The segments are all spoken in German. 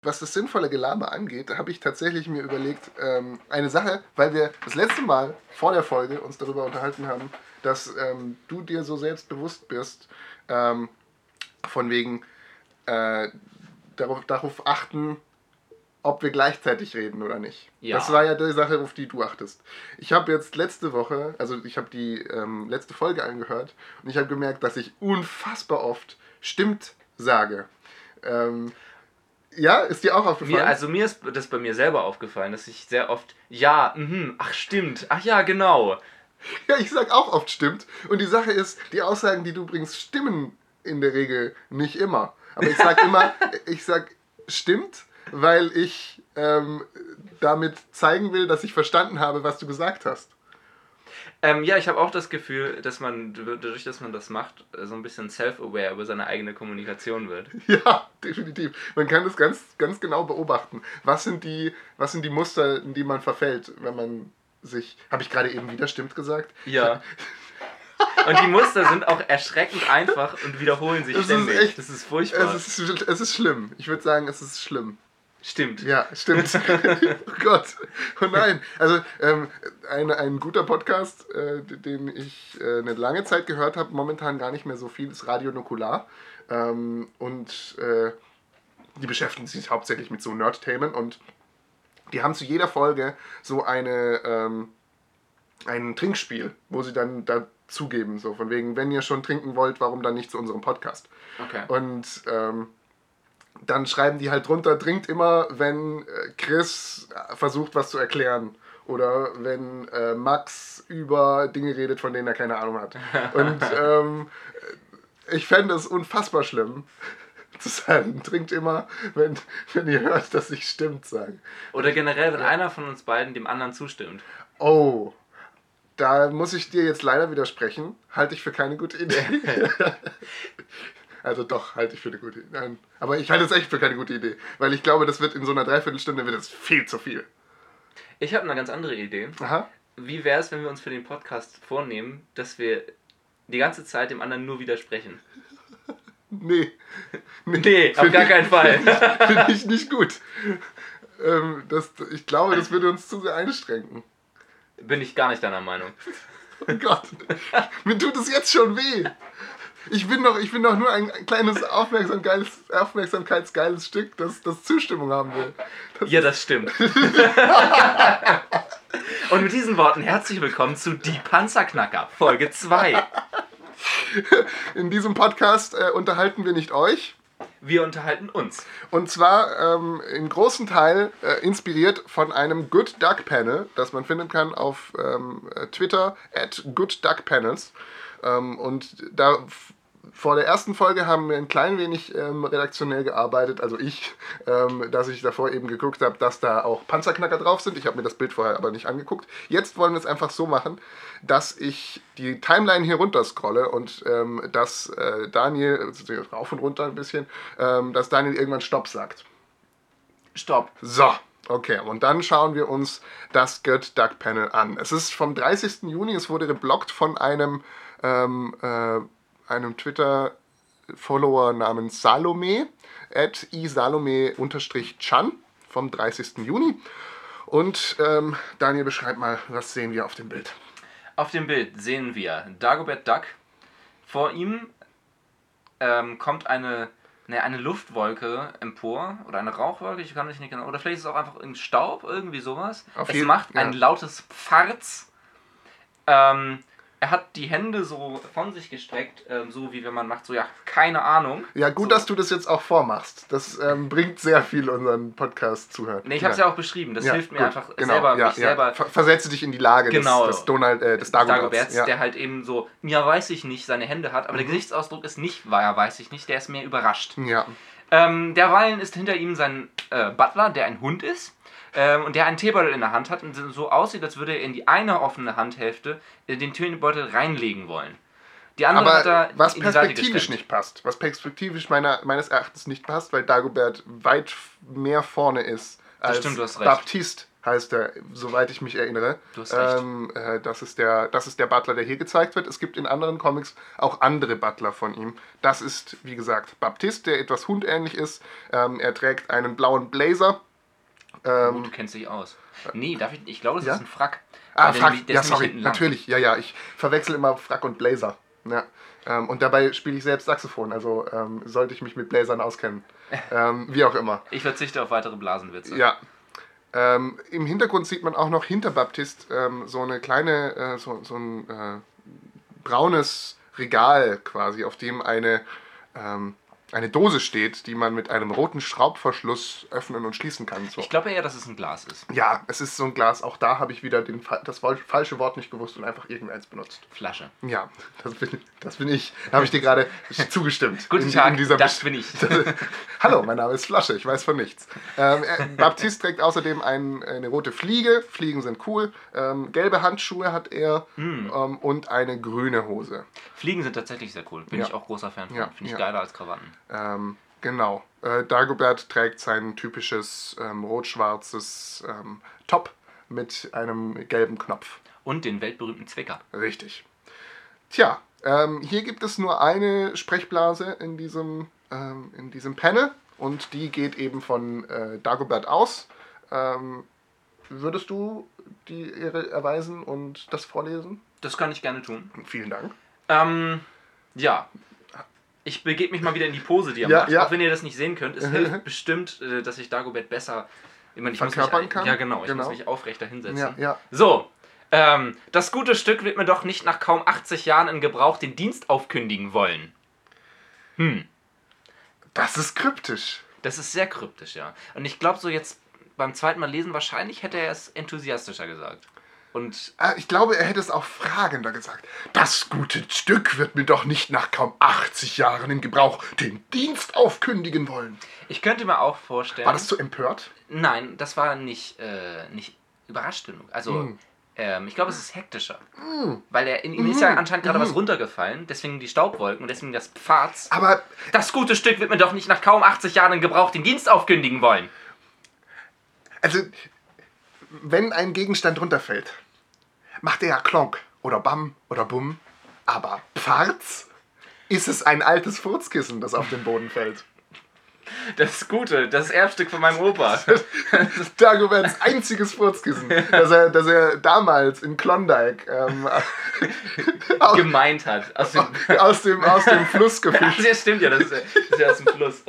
Was das sinnvolle Gelaber angeht, habe ich tatsächlich mir überlegt, eine Sache, weil wir das letzte Mal vor der Folge uns darüber unterhalten haben, dass du dir so selbstbewusst bist, von wegen darauf achten, ob wir gleichzeitig reden oder nicht. Ja. Das war ja die Sache, auf die du achtest. Ich habe jetzt letzte Woche, also ich habe die letzte Folge angehört und ich habe gemerkt, dass ich unfassbar oft stimmt sage. Ja, ist dir auch aufgefallen? Mir ist das bei mir selber aufgefallen, dass ich sehr oft, ach stimmt, ach ja, genau. Ja, ich sag auch oft stimmt. Und die Sache ist, die Aussagen, die du bringst, stimmen in der Regel nicht immer. Aber ich sag immer, ich sag stimmt, weil ich damit zeigen will, dass ich verstanden habe, was du gesagt hast. Ich habe auch das Gefühl, dass man, dadurch, dass man das macht, so ein bisschen self-aware über seine eigene Kommunikation wird. Ja, definitiv. Man kann das ganz, ganz genau beobachten. Was sind die Muster, in die man verfällt, wenn man sich... Habe ich gerade eben wieder stimmt gesagt? Ja. Und die Muster sind auch erschreckend einfach und wiederholen sich ständig. Das ist furchtbar. Es ist schlimm. Ich würde sagen, es ist schlimm. Stimmt. Ja, stimmt. Oh Gott. Oh nein. Also ein guter Podcast, den ich eine lange Zeit gehört habe, momentan gar nicht mehr so viel, ist Radio Nukular. Die beschäftigen sich hauptsächlich mit so Nerd-Themen und die haben zu jeder Folge so ein Trinkspiel, wo sie dann dazugeben, so von wegen, wenn ihr schon trinken wollt, warum dann nicht zu unserem Podcast? Okay. Und dann schreiben die halt drunter, trinkt immer, wenn Chris versucht, was zu erklären. Oder wenn Max über Dinge redet, von denen er keine Ahnung hat. Und ich fände es unfassbar schlimm, zu sagen, trinkt immer, wenn ihr hört, dass ich stimmt sage. Oder generell, wenn einer von uns beiden dem anderen zustimmt. Oh, da muss ich dir jetzt leider widersprechen. Halte ich für keine gute Idee. Also doch, halte ich für eine gute Idee. Nein, aber ich halte es echt für keine gute Idee. Weil ich glaube, das wird in so einer Dreiviertelstunde wird es viel zu viel. Ich habe eine ganz andere Idee. Aha. Wie wäre es, wenn wir uns für den Podcast vornehmen, dass wir die ganze Zeit dem anderen nur widersprechen? Nee, auf gar keinen Fall. Finde ich nicht gut. Ich glaube, das würde uns zu sehr einschränken. Bin ich gar nicht deiner Meinung. Oh Gott, mir tut es jetzt schon weh. Ich bin doch nur ein kleines aufmerksamkeitsgeiles Stück, das Zustimmung haben will. Das stimmt. Und mit diesen Worten herzlich willkommen zu Die Panzerknacker, Folge 2. In diesem Podcast unterhalten wir nicht euch. Wir unterhalten uns. Und zwar im großen Teil inspiriert von einem Good Duck Panel, das man finden kann auf Twitter @GoodDuckPanels. Und da vor der ersten Folge haben wir ein klein wenig redaktionell gearbeitet, also ich, dass ich davor eben geguckt habe, dass da auch Panzerknacker drauf sind. Ich habe mir das Bild vorher aber nicht angeguckt. Jetzt wollen wir es einfach so machen, dass ich die Timeline hier runter scrolle und dass Daniel, rauf und runter ein bisschen, dass Daniel irgendwann Stopp sagt. Stopp. So. Okay, und dann schauen wir uns das Good Duck Panel an. Es ist vom 30. Juni, es wurde geblockt von einem Twitter-Follower namens Salome, @isalome_chan vom 30. Juni. Und Daniel, beschreib mal, was sehen wir auf dem Bild? Auf dem Bild sehen wir Dagobert Duck. Vor ihm kommt eine Luftwolke empor oder eine Rauchwolke, ich kann nicht genau, oder vielleicht ist es auch einfach ein Staub, irgendwie sowas. Es macht ein lautes Pfarz. Er hat die Hände so von sich gestreckt, so wie wenn man macht, so keine Ahnung. Ja, gut, so. Dass du das jetzt auch vormachst. Das bringt sehr viel unseren Podcast-Zuhörern. Nee, ich habe es ja auch beschrieben. Das hilft mir einfach selber. Versetze dich in die Lage des Dagoberts, der halt eben so, weiß ich nicht, seine Hände hat. Aber der Gesichtsausdruck ist nicht, weiß ich nicht, der ist mehr überrascht. Ja. Derweilen ist hinter ihm sein Butler, der ein Hund ist. Und der einen Teebeutel in der Hand hat und so aussieht, als würde er in die eine offene Handhälfte den Teebeutel reinlegen wollen. Die andere hat er was perspektivisch nicht passt, was perspektivisch meines Erachtens nicht passt, weil Dagobert weit mehr vorne ist als stimmt, du hast recht. Baptiste heißt er, soweit ich mich erinnere. Du hast recht. Das ist der Butler, der hier gezeigt wird. Es gibt in anderen Comics auch andere Butler von ihm. Das ist, wie gesagt, Baptiste, der etwas hundähnlich ist. Er trägt einen blauen Blazer. Du kennst dich aus. Nee, ich glaube, das Ja? ist ein Frack. Ah, Der Frack, nämlich- der ja, ist nämlich sorry, hinten lang. natürlich. Ja, ich verwechsel immer Frack und Blazer. Ja. Und dabei spiele ich selbst Saxophon, also sollte ich mich mit Blazern auskennen. Wie auch immer. Ich verzichte auf weitere Blasenwitze. Ja. Im Hintergrund sieht man auch noch hinter Baptiste so eine kleine, so ein braunes Regal quasi, auf dem eine Dose steht, die man mit einem roten Schraubverschluss öffnen und schließen kann. So. Ich glaube eher, dass es ein Glas ist. Ja, es ist so ein Glas. Auch da habe ich wieder das falsche Wort nicht gewusst und einfach irgendeins benutzt. Flasche. Ja, das bin ich. Da habe ich dir gerade zugestimmt. Guten Tag, dieser das bin ich. Hallo, mein Name ist Flasche, ich weiß von nichts. Baptiste trägt außerdem eine rote Fliege. Fliegen sind cool. Gelbe Handschuhe hat er und eine grüne Hose. Fliegen sind tatsächlich sehr cool. Bin Ja. ich auch großer Fan von. Ja, Finde ich ja. geiler als Krawatten. Genau. Dagobert trägt sein typisches rot-schwarzes Top mit einem gelben Knopf. Und den weltberühmten Zwicker. Richtig. Tja, hier gibt es nur eine Sprechblase in diesem Panel und die geht eben von Dagobert aus. Würdest du die Ehre erweisen und das vorlesen? Das kann ich gerne tun. Vielen Dank. Ja. Ich begebe mich mal wieder in die Pose, die er Ja, macht. ja. Auch wenn ihr das nicht sehen könnt. Es hilft bestimmt, dass ich Dagobert besser... Ich muss Verkörpern mich, kann? Ja, genau. Ich Genau. muss mich aufrechter hinsetzen. Ja, ja. So. Das gute Stück wird mir doch nicht nach kaum 80 Jahren in Gebrauch den Dienst aufkündigen wollen. Das ist kryptisch. Das ist sehr kryptisch, ja. Und ich glaube, so jetzt beim zweiten Mal lesen, wahrscheinlich hätte er es enthusiastischer gesagt. Und Ich glaube, er hätte es auch fragender gesagt. Das gute Stück wird mir doch nicht nach kaum 80 Jahren in Gebrauch den Dienst aufkündigen wollen. ich könnte mir auch vorstellen... War das zu empört? Nein, das war nicht überrascht genug. Also, ich glaube, es ist hektischer. Weil in ihm ist ja anscheinend gerade was runtergefallen, deswegen die Staubwolken und deswegen das Pfad. Aber Das gute Stück wird mir doch nicht nach kaum 80 Jahren in Gebrauch den Dienst aufkündigen wollen. also, wenn ein Gegenstand runterfällt, macht er ja Klonk oder Bam oder Bum. Aber Pfarz ist es ein altes Furzkissen, das auf den Boden fällt. Das Gute, das Erbstück von meinem Opa. Dagoberts einziges Furzkissen, das er damals in Klondike Gemeint hat. aus dem Fluss gefischt. Ja, stimmt ja, das ist ja aus dem Fluss.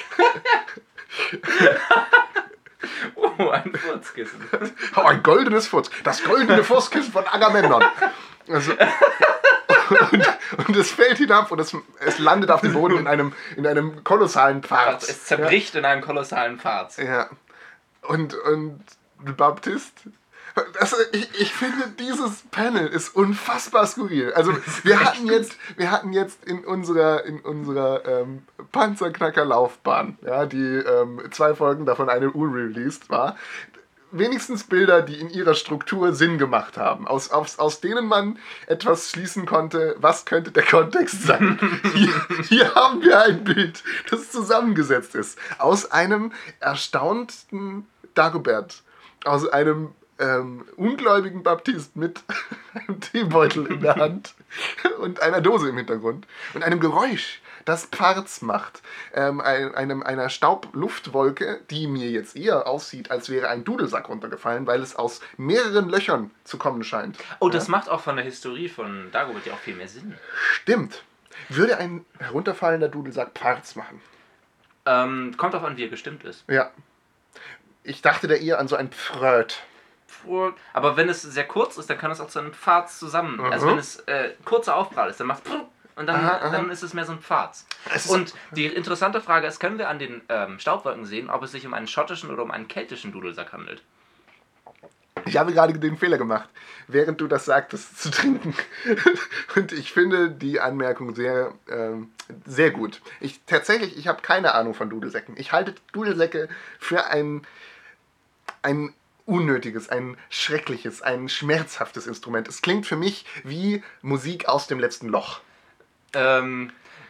Oh, ein Furzkissen. Oh, ein goldenes Furz. Das goldene Furzkissen von Agamemnon. Also, und es fällt hinab und es landet auf dem Boden in einem kolossalen Pfad. Es zerbricht in einem kolossalen Pfad. Ja. Und Baptiste. Ich finde, dieses Panel ist unfassbar skurril. Also wir hatten jetzt in unserer Panzerknacker-Laufbahn, ja, die 2 Folgen davon eine unreleased war, wenigstens Bilder, die in ihrer Struktur Sinn gemacht haben, aus denen man etwas schließen konnte, was könnte der Kontext sein. Hier haben wir ein Bild, das zusammengesetzt ist aus einem erstaunten Dagobert, aus einem ungläubigen Baptist mit einem Teebeutel in der Hand und einer Dose im Hintergrund und einem Geräusch, das Pfarz macht, einer Staubluftwolke, die mir jetzt eher aussieht, als wäre ein Dudelsack runtergefallen, weil es aus mehreren Löchern zu kommen scheint. Oh, das macht auch von der Historie von Dagobert ja auch viel mehr Sinn. Stimmt. Würde ein herunterfallender Dudelsack Pfarz machen? Kommt drauf an, wie er gestimmt ist. Ja. Ich dachte da eher an so ein Pfröt. Aber wenn es sehr kurz ist, dann kann es auch zu einem Pfad zusammen. Also wenn es kurzer Aufprall ist, dann macht es und dann ist es mehr so ein Pfad. Und die interessante Frage ist, können wir an den Staubwolken sehen, ob es sich um einen schottischen oder um einen keltischen Dudelsack handelt? Ich habe gerade den Fehler gemacht, während du das sagtest, zu trinken. Und ich finde die Anmerkung sehr, sehr gut. Ich habe keine Ahnung von Dudelsäcken. Ich halte Dudelsäcke für ein unnötiges, ein schreckliches, ein schmerzhaftes Instrument. Es klingt für mich wie Musik aus dem letzten Loch.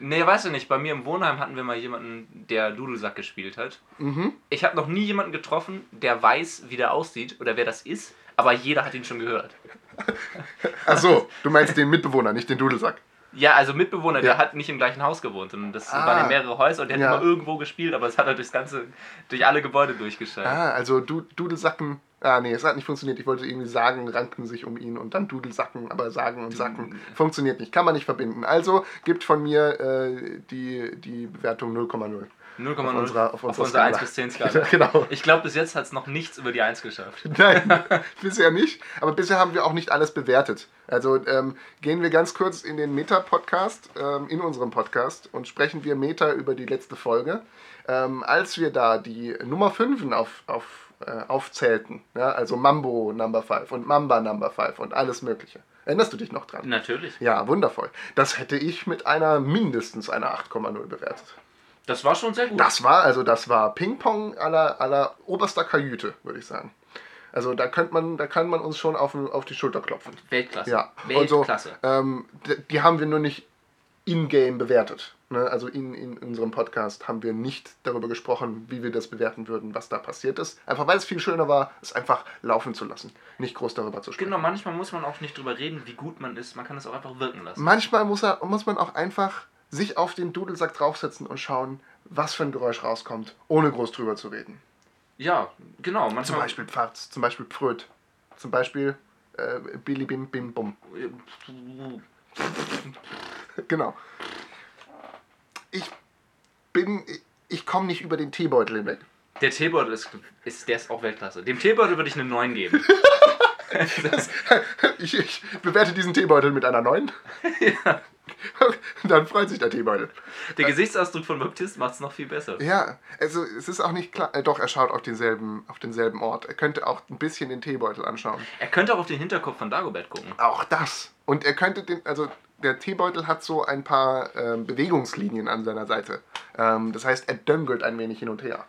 Nee, weißt du nicht, bei mir im Wohnheim hatten wir mal jemanden, der Dudelsack gespielt hat. Mhm. Ich habe noch nie jemanden getroffen, der weiß, wie der aussieht oder wer das ist, aber jeder hat ihn schon gehört. Ach so, du meinst den Mitbewohner, nicht den Dudelsack. Ja, also Mitbewohner, Ja. der hat nicht im gleichen Haus gewohnt. Und das Ah. waren ja mehrere Häuser und der hat Ja. immer irgendwo gespielt, aber es hat halt durch alle Gebäude durchgeschaltet. Also Dudelsacken. Nee, es hat nicht funktioniert. Ich wollte irgendwie sagen, ranken sich um ihn und dann Dudelsacken, aber sagen und sacken funktioniert nicht. Kann man nicht verbinden. Also gibt von mir die Bewertung 0,0. 0,0 auf unserer 1 bis 10 Skala. Genau. Ich glaube, bis jetzt hat es noch nichts über die 1 geschafft. Nein, bisher nicht. Aber bisher haben wir auch nicht alles bewertet. Also gehen wir ganz kurz in den Meta-Podcast, in unserem Podcast und sprechen wir Meta über die letzte Folge. Als wir da die Nummer 5 aufzählten, ja, also Mambo Number 5 und Mamba Number 5 und alles mögliche. Erinnerst du dich noch dran? Natürlich. Ja, wundervoll. Das hätte ich mit mindestens einer 8,0 bewertet. Das war schon sehr gut. Das war Ping-Pong aller oberster Kajüte, würde ich sagen. Also da kann man uns schon auf die Schulter klopfen. Weltklasse. Ja, Weltklasse. und so, die haben wir nur nicht in-game bewertet. Ne? Also in unserem Podcast haben wir nicht darüber gesprochen, wie wir das bewerten würden, was da passiert ist. Einfach weil es viel schöner war, es einfach laufen zu lassen. Nicht groß darüber zu sprechen. Genau, manchmal muss man auch nicht drüber reden, wie gut man ist. Man kann es auch einfach wirken lassen. Manchmal muss man auch einfach sich auf den Dudelsack draufsetzen und schauen, was für ein Geräusch rauskommt, ohne groß drüber zu reden. Ja, genau. Manchmal Zum Beispiel Pfarz, zum Beispiel Pfröt, zum Beispiel Billy Bim Bim Bum. Genau. Ich komme nicht über den Teebeutel hinweg. Der Teebeutel ist auch Weltklasse. Dem Teebeutel würde ich eine 9 geben. Ich bewerte diesen Teebeutel mit einer 9. Ja. Dann freut sich der Teebeutel. Der Gesichtsausdruck von Baptiste macht es noch viel besser. Ja, also es ist auch nicht klar. Doch, er schaut auf denselben Ort. Er könnte auch ein bisschen den Teebeutel anschauen. Er könnte auch auf den Hinterkopf von Dagobert gucken. Auch das. Und er könnte der Teebeutel hat so ein paar Bewegungslinien an seiner Seite. Das heißt, er döngelt ein wenig hin und her.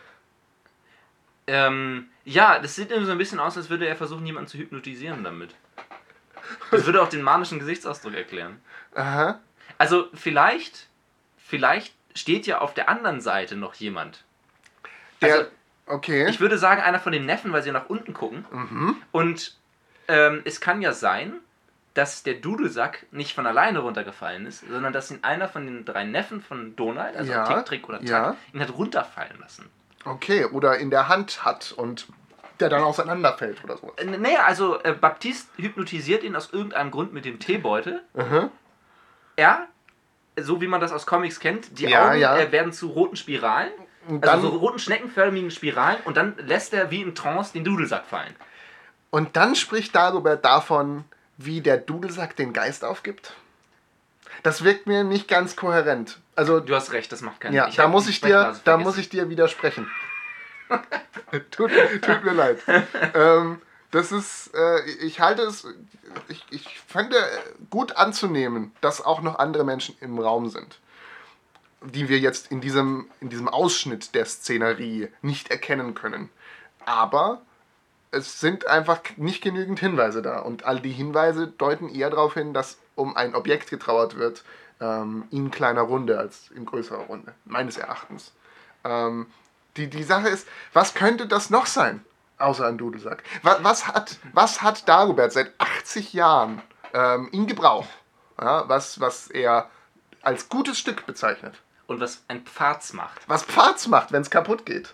Ja, das sieht so ein bisschen aus, als würde er versuchen, jemanden zu hypnotisieren damit. Das würde auch den manischen Gesichtsausdruck erklären. Aha. Also vielleicht steht ja auf der anderen Seite noch jemand. Okay. Ich würde sagen, einer von den Neffen, weil sie nach unten gucken. Mhm. Und es kann ja sein, dass der Dudelsack nicht von alleine runtergefallen ist, sondern dass ihn einer von den 3 Neffen von Donald, also Ja, Tick, Trick oder Tack, ja. ihn hat runterfallen lassen. Okay, oder in der Hand hat und der dann auseinanderfällt oder so. Naja, also Baptiste hypnotisiert ihn aus irgendeinem Grund mit dem Teebeutel. Mhm. Er, so wie man das aus Comics kennt, die Ja, Augen ja. werden zu roten Spiralen, Und dann, also so roten schneckenförmigen Spiralen, und dann lässt er wie in Trance den Dudelsack fallen. und dann spricht Dagobert davon, wie der Dudelsack den Geist aufgibt. Das wirkt mir nicht ganz kohärent. Also, Du hast recht, das macht keinen ja, Sinn. da muss ich dir widersprechen. tut mir leid. Das ist, ich halte es, ich fände gut anzunehmen, dass auch noch andere Menschen im Raum sind, die wir jetzt in diesem Ausschnitt der Szenerie nicht erkennen können. Aber es sind einfach nicht genügend Hinweise da. Und all die Hinweise deuten eher darauf hin, dass um ein Objekt getrauert wird, in kleiner Runde als in größerer Runde, meines Erachtens. Die Sache ist, was könnte das noch sein, außer ein Dudelsack? Was hat Dagobert seit 80 Jahren in Gebrauch, ja, was er als gutes Stück bezeichnet? Und was ein Pfarz macht. Was Pfarz macht, wenn es kaputt geht?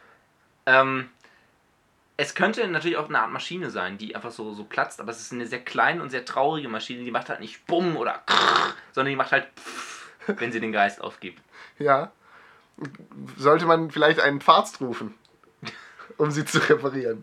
Es könnte natürlich auch eine Art Maschine sein, die einfach so platzt, aber es ist eine sehr kleine und sehr traurige Maschine, die macht halt nicht Bumm oder Krrr, sondern die macht halt Pff, wenn sie den Geist aufgibt. Ja. Sollte man vielleicht einen Pfarzt rufen, um sie zu reparieren?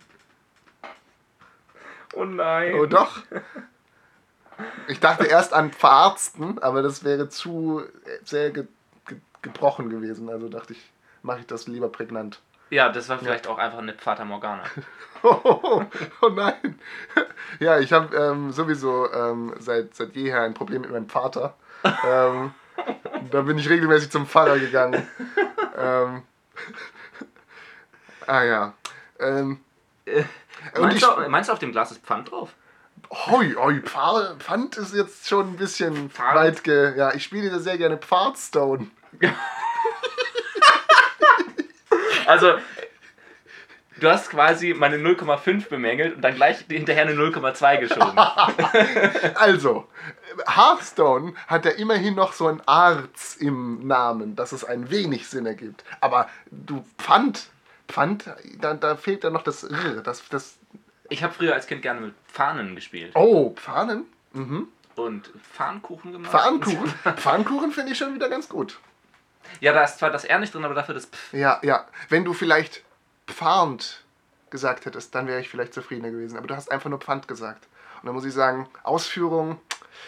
Oh nein. Oh doch. Ich dachte erst an Pfarzten, aber das wäre zu sehr gebrochen gewesen. Also dachte ich, mache ich das lieber prägnant. Ja, das war vielleicht auch einfach eine Fata Morgana. Oh nein. Ja, ich habe sowieso seit jeher ein Problem mit meinem Vater. Da bin ich regelmäßig zum Pfarrer gegangen. Ja. Meinst du, auf dem Glas ist Pfand drauf? Pfand ist jetzt schon ein bisschen Pfand? Ja, ich spiele da sehr gerne Pfadstone. Also, du hast quasi meine 0,5 bemängelt und dann gleich hinterher eine 0,2 geschoben. Also, Hearthstone hat ja immerhin noch so ein Arz im Namen, dass es ein wenig Sinn ergibt. Aber du Pfand, da fehlt ja noch das R. Ich habe früher als Kind gerne mit Fahnen gespielt. Oh, Pfahnen? Mhm. Und Pfannkuchen gemacht. Pfannkuchen finde ich schon wieder ganz gut. Ja, da ist zwar das R nicht drin, aber dafür das Pf. Ja. Wenn du vielleicht Pfand gesagt hättest, dann wäre ich vielleicht zufriedener gewesen. Aber du hast einfach nur Pfand gesagt. Und dann muss ich sagen, Ausführung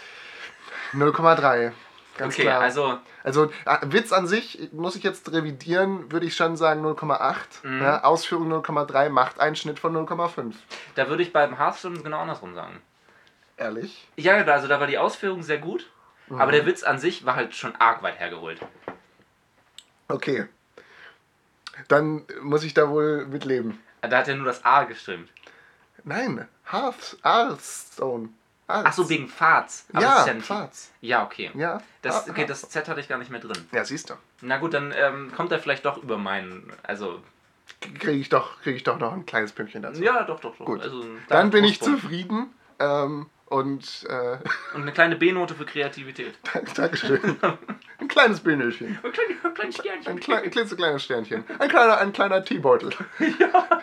0,3. Ganz Okay, klar. also Witz an sich, muss ich jetzt revidieren, würde ich schon sagen 0,8. Mhm. Ja, Ausführung 0,3 macht einen Schnitt von 0,5. da würde ich beim Hearthstone genau andersrum sagen. Ehrlich? Ja, also da war die Ausführung sehr gut, aber der Witz an sich war halt schon arg weit hergeholt. Okay. Dann muss ich da wohl mitleben. Da hat ja nur das A gestimmt. Nein, Hearthstone. Ach so, wegen Farts. Aber das Ja, ist ja nicht. Farts. Ja, okay. Ja. Okay, das Z hatte ich gar nicht mehr drin. Ja, siehst du. Na gut, dann kommt er vielleicht doch über meinen. Also. Kriege ich doch noch ein kleines Pünktchen dazu. Ja, doch. Gut. Also, Dann bin ich Vorsprung. zufrieden. Und eine kleine B-Note für Kreativität. Dankeschön. Ein kleines Bündelchen. Ein kleines Sternchen. Ein klitzekleines Sternchen. Ein kleiner Teebeutel. Ja,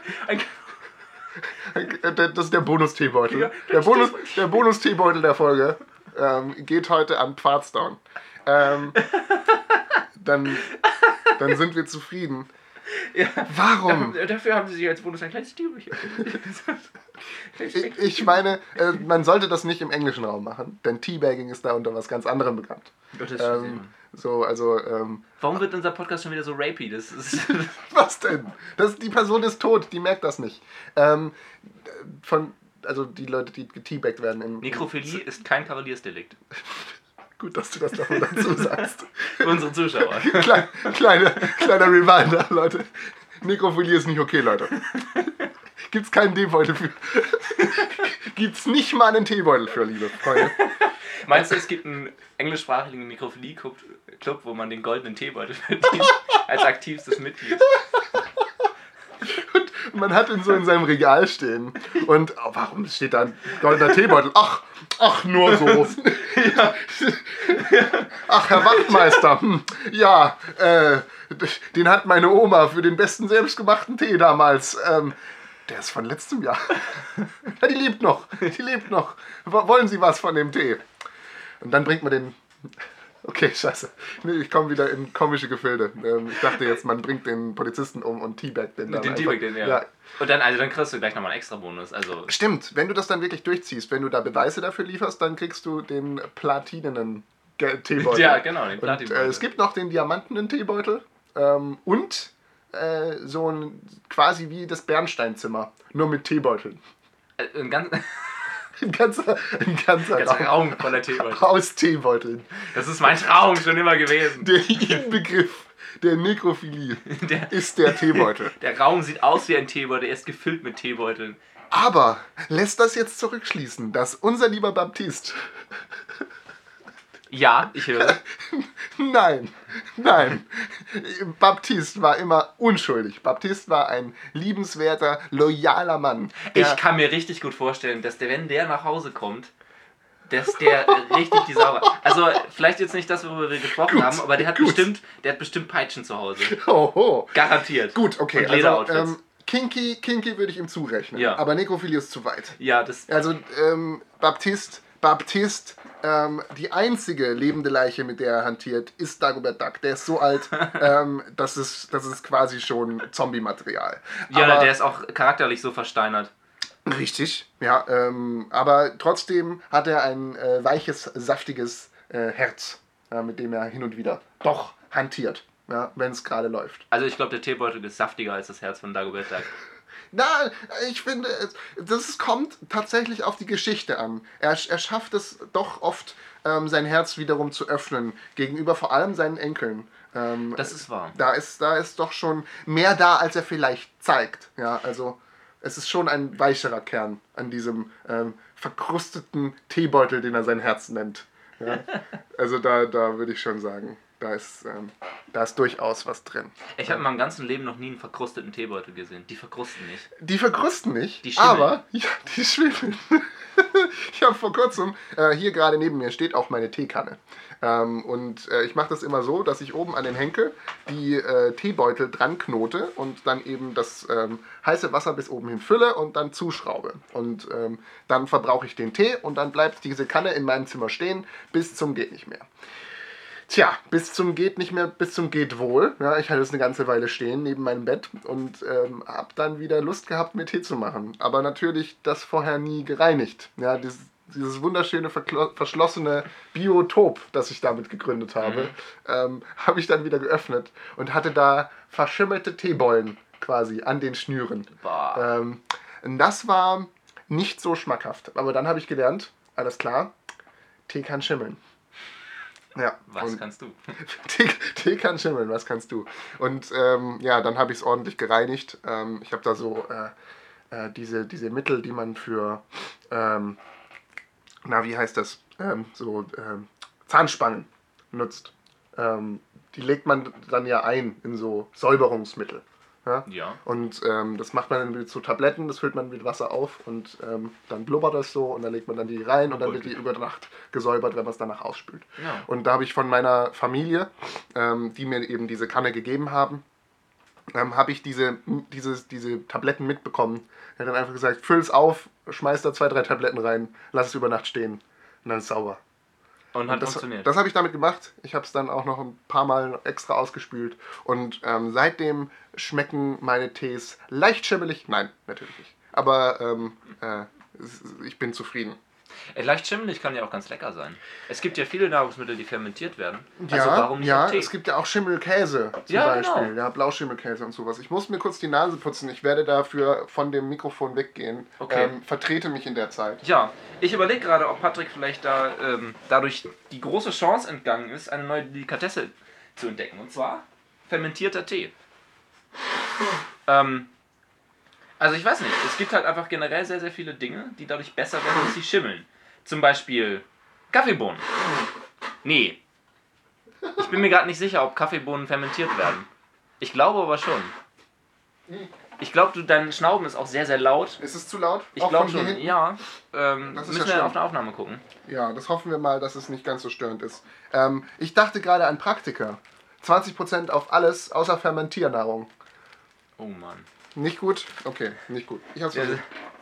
Das ist der Bonus-Teebeutel. Ja, Der Bonus-Teebeutel der Folge geht heute an Pfadstone. Dann sind wir zufrieden. ja. Warum? Dafür haben sie sich als Bonus ein kleines Stübchen. Ich meine, man sollte das nicht im englischen Raum machen, denn Teabagging ist da unter was ganz anderem bekannt. Warum wird unser Podcast schon wieder so rapey? Das ist Was denn? Die Person ist tot, die merkt das nicht. Die Leute, die geteabaggt werden. Nekrophilie ist kein Kavaliersdelikt. Gut, dass du das noch mal dazu sagst. Für unsere Zuschauer. Kleiner Reminder, Leute. Nekrophilie ist nicht okay, Leute. Gibt's keinen Teebeutel für. Gibt's nicht mal einen Teebeutel für, liebe Freunde. Meinst du, es gibt einen englischsprachigen Nekrophilie-Club, wo man den goldenen Teebeutel verdient als aktivstes Mitglied? Und man hat ihn so in seinem Regal stehen. Und warum steht da ein goldener Teebeutel? Ach, nur so. Ja. Ach, Herr Wachtmeister. Ja, den hat meine Oma für den besten selbstgemachten Tee damals. Der ist von letztem Jahr. Ja, die lebt noch. Wollen Sie was von dem Tee? Und dann bringt man den... Okay, scheiße. Ich komme wieder in komische Gefilde. Ich dachte jetzt, man bringt den Polizisten um und teabaggt den dann. Ja. Und dann kriegst du gleich nochmal einen extra Bonus. Also Stimmt, wenn du das dann wirklich durchziehst, wenn du da Beweise dafür lieferst, dann kriegst du den platinenen Teebeutel. Ja, genau, den Platinbeutel. Es gibt noch den diamantenen Teebeutel und so ein quasi wie das Bernsteinzimmer, nur mit Teebeuteln. Ein ganzer Ein ganzer Raum voller Teebeutel. Aus Teebeuteln. Das ist mein Traum schon immer gewesen. Der Inbegriff der Nekrophilie ist der Teebeutel. Der Raum sieht aus wie ein Teebeutel, er ist gefüllt mit Teebeuteln. Aber lässt das jetzt zurückschließen, dass unser lieber Baptist... Ja, ich höre. Nein. Baptist war immer unschuldig. Baptist war ein liebenswerter, loyaler Mann. Ich kann mir richtig gut vorstellen, dass wenn der nach Hause kommt, dass der richtig die Sau... Also, vielleicht jetzt nicht das, worüber wir gesprochen haben, aber der hat bestimmt Peitschen zu Hause. Oho. Garantiert. Gut, okay. Und Lederoutfits. Kinky würde ich ihm zurechnen. Ja. Aber Nekrophilie ist zu weit. Ja, das... Also, Baptist, die einzige lebende Leiche, mit der er hantiert, ist Dagobert Duck. Der ist so alt, das ist quasi schon Zombie-Material. Ja, aber, der ist auch charakterlich so versteinert. Richtig, ja. Aber trotzdem hat er ein weiches, saftiges Herz, mit dem er hin und wieder doch hantiert, ja, wenn es gerade läuft. Also ich glaube, der Teebeutel ist saftiger als das Herz von Dagobert Duck. Na, ich finde, das kommt tatsächlich auf die Geschichte an. Er schafft es doch oft, sein Herz wiederum zu öffnen, gegenüber vor allem seinen Enkeln. Das ist wahr. Da ist doch schon mehr da, als er vielleicht zeigt. Ja, also es ist schon ein weicherer Kern an diesem verkrusteten Teebeutel, den er sein Herz nennt. Ja? Also da würde ich schon sagen, da ist durchaus was drin. Ich habe in meinem ganzen Leben noch nie einen verkrusteten Teebeutel gesehen. Die verkrusten nicht. Die verkrusten nicht, Die schimmeln. aber ja, die schwimmeln. Ich habe vor kurzem, hier gerade neben mir steht auch meine Teekanne. Ich mache das immer so, dass ich oben an den Henkel die Teebeutel dran knote und dann eben das heiße Wasser bis oben hin fülle und dann zuschraube. Und dann verbrauche ich den Tee und dann bleibt diese Kanne in meinem Zimmer stehen bis zum geht nicht mehr. Tja, bis zum geht nicht mehr, bis zum geht wohl. Ja, ich hatte es eine ganze Weile stehen neben meinem Bett und habe dann wieder Lust gehabt, mir Tee zu machen. Aber natürlich das vorher nie gereinigt. Ja, dieses wunderschöne, verschlossene Biotop, das ich damit gegründet habe, habe ich dann wieder geöffnet und hatte da verschimmelte Teebollen quasi an den Schnüren. Das war nicht so schmackhaft. Aber dann habe ich gelernt, alles klar, Tee kann schimmeln. Ja, was kannst du? Tee kann schimmeln, was kannst du? Und dann habe ich es ordentlich gereinigt. Ich habe da so diese Mittel, die man für, wie heißt das? Zahnspangen nutzt. Die legt man dann ja ein in so Säuberungsmittel. Ja. Und das macht man dann mit so Tabletten, das füllt man mit Wasser auf und dann blubbert das so und dann legt man dann die rein und dann wird die über Nacht gesäubert, wenn man es danach ausspült. Ja. Und da habe ich von meiner Familie, die mir eben diese Kanne gegeben haben, habe ich diese Tabletten mitbekommen. Er hat dann einfach gesagt, füll es auf, schmeiß da 2, 3 Tabletten rein, lass es über Nacht stehen und dann ist es sauber. Und hat funktioniert. Das habe ich damit gemacht. Ich habe es dann auch noch ein paar Mal extra ausgespült. Und seitdem schmecken meine Tees leicht schimmelig. Nein, natürlich nicht. Aber ich bin zufrieden. Leicht schimmelig kann ja auch ganz lecker sein. Es gibt ja viele Nahrungsmittel, die fermentiert werden. Ja, also warum nicht auch Tee? Es gibt ja auch Schimmelkäse zum Beispiel. Genau. Ja, Blauschimmelkäse und sowas. Ich muss mir kurz die Nase putzen. Ich werde dafür von dem Mikrofon weggehen. Okay. Vertrete mich in der Zeit. Ja, ich überlege gerade, ob Patrick vielleicht da dadurch die große Chance entgangen ist, eine neue Delikatesse zu entdecken. Und zwar fermentierter Tee. Also ich weiß nicht, es gibt halt einfach generell sehr, sehr viele Dinge, die dadurch besser werden, dass sie schimmeln. Zum Beispiel Kaffeebohnen. Nee. Ich bin mir gerade nicht sicher, ob Kaffeebohnen fermentiert werden. Ich glaube aber schon. Ich glaube, dein Schnauben ist auch sehr, sehr laut. Ist es zu laut? Ich glaube schon, ja. Müssen wir auf eine Aufnahme gucken. Ja, das hoffen wir mal, dass es nicht ganz so störend ist. Ich dachte gerade an Praktika. 20% auf alles, außer Fermentiernahrung. Oh Mann. Nicht gut? Okay, nicht gut. Ich hab's versucht.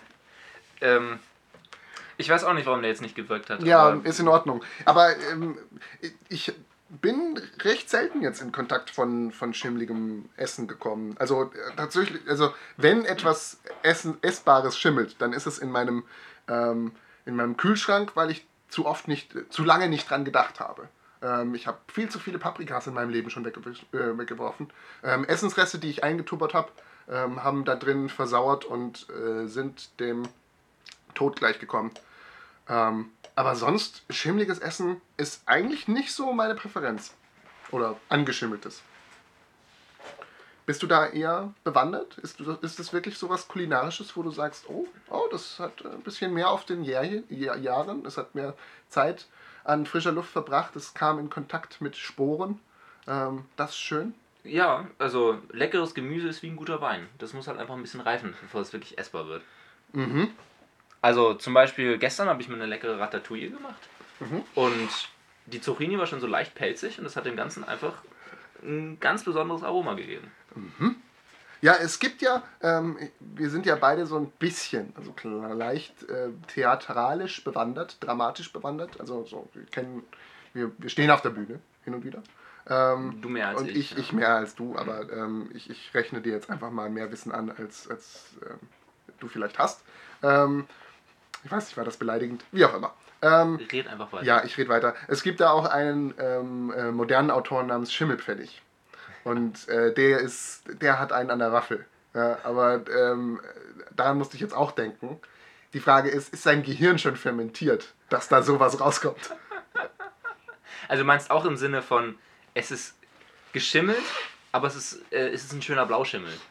Ich weiß auch nicht, warum der jetzt nicht gewirkt hat. Ja, ist in Ordnung. Aber ich bin recht selten jetzt in Kontakt von schimmeligem Essen gekommen. Also tatsächlich, wenn etwas Essbares schimmelt, dann ist es in meinem Kühlschrank, weil ich zu lange nicht dran gedacht habe. Ich habe viel zu viele Paprikas in meinem Leben schon weggeworfen. Essensreste, die ich eingetuppert habe, haben da drin versauert und sind dem Tod gleichgekommen. Aber sonst, schimmeliges Essen ist eigentlich nicht so meine Präferenz. Oder angeschimmeltes. Bist du da eher bewandert? Ist das wirklich so was Kulinarisches, wo du sagst, oh, das hat ein bisschen mehr auf den Jahren, es hat mehr Zeit an frischer Luft verbracht, es kam in Kontakt mit Sporen. Das ist schön. Ja, also leckeres Gemüse ist wie ein guter Wein. Das muss halt einfach ein bisschen reifen, bevor es wirklich essbar wird. Mhm. Also zum Beispiel gestern habe ich mir eine leckere Ratatouille gemacht. Mhm. Und die Zucchini war schon so leicht pelzig und das hat dem Ganzen einfach ein ganz besonderes Aroma gegeben. Mhm. Ja, es gibt ja, wir sind ja beide so ein bisschen, also leicht theatralisch bewandert, dramatisch bewandert. Also so, wir stehen auf der Bühne hin und wieder. Du mehr als ich. Und ich mehr als du, aber ich rechne dir jetzt einfach mal mehr Wissen an, als du vielleicht hast. Ich weiß nicht, war das beleidigend? Wie auch immer. Ich rede einfach weiter. Ja, ich rede weiter. Es gibt da auch einen modernen Autoren namens Schimmelpfennig. Und der hat einen an der Waffel. Ja, aber daran musste ich jetzt auch denken. Die Frage ist sein Gehirn schon fermentiert, dass da sowas rauskommt? Also du meinst auch im Sinne von, es ist geschimmelt, aber es ist ein schöner Blauschimmel.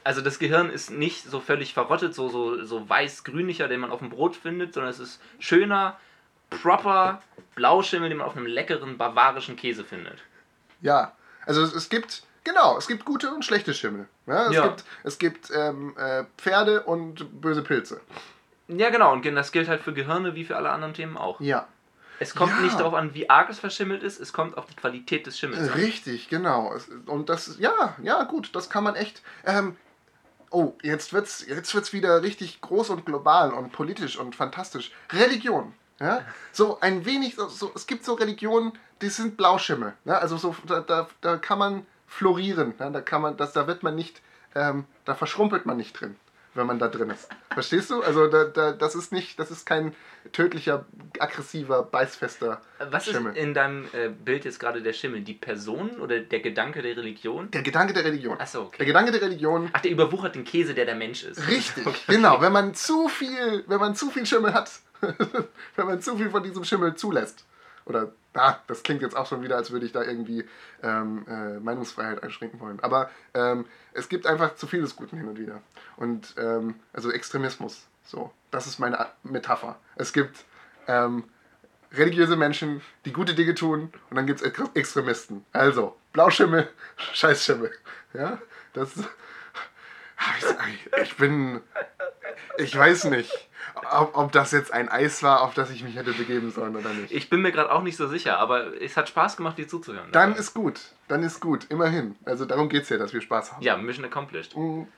Also das Gehirn ist nicht so völlig verrottet, so weiß-grünlicher, den man auf dem Brot findet, sondern es ist schöner, proper Blauschimmel, den man auf einem leckeren bavarischen Käse findet. Ja, also es gibt, genau, es gibt gute und schlechte Schimmel. Ja, Ja. Es gibt Pferde und böse Pilze. Ja, genau, und das gilt halt für Gehirne wie für alle anderen Themen auch. Ja. Es kommt Ja. nicht darauf an, wie arg es verschimmelt ist, es kommt auf die Qualität des Schimmels an. Richtig, genau. Und das, ja, gut, das kann man echt. Oh, jetzt wird's wieder richtig groß und global und politisch und fantastisch. Religion. Ja? So ein wenig, es gibt so Religionen, die sind Blauschimmel. Ja? Also so, da kann man florieren. Ja? Da wird man nicht, da verschrumpelt man nicht drin, wenn man da drin ist. Verstehst du? Also das ist kein tödlicher, aggressiver, beißfester Was ist Schimmel. in deinem Bild jetzt gerade der Schimmel? Die Person oder der Gedanke der Religion? Der Gedanke der Religion. Ach so, okay. Der Gedanke der Religion. Ach, der überwuchert den Käse, der Mensch ist. Richtig, Okay. genau. Wenn man zu viel Schimmel hat, wenn man zu viel von diesem Schimmel zulässt. Oder, das klingt jetzt auch schon wieder, als würde ich da irgendwie Meinungsfreiheit einschränken wollen. Aber es gibt einfach zu viel des Guten hin und wieder. Und also Extremismus. So, das ist meine Metapher. Es gibt religiöse Menschen, die gute Dinge tun, und dann gibt es Extremisten. Also, Blauschimmel, Scheißschimmel. Ja, das. Ich weiß nicht, ob das jetzt ein Eis war, auf das ich mich hätte begeben sollen oder nicht. Ich bin mir gerade auch nicht so sicher, aber es hat Spaß gemacht, dir zuzuhören. Dann ist gut, immerhin. Also darum geht es ja, dass wir Spaß haben. Ja, Mission accomplished.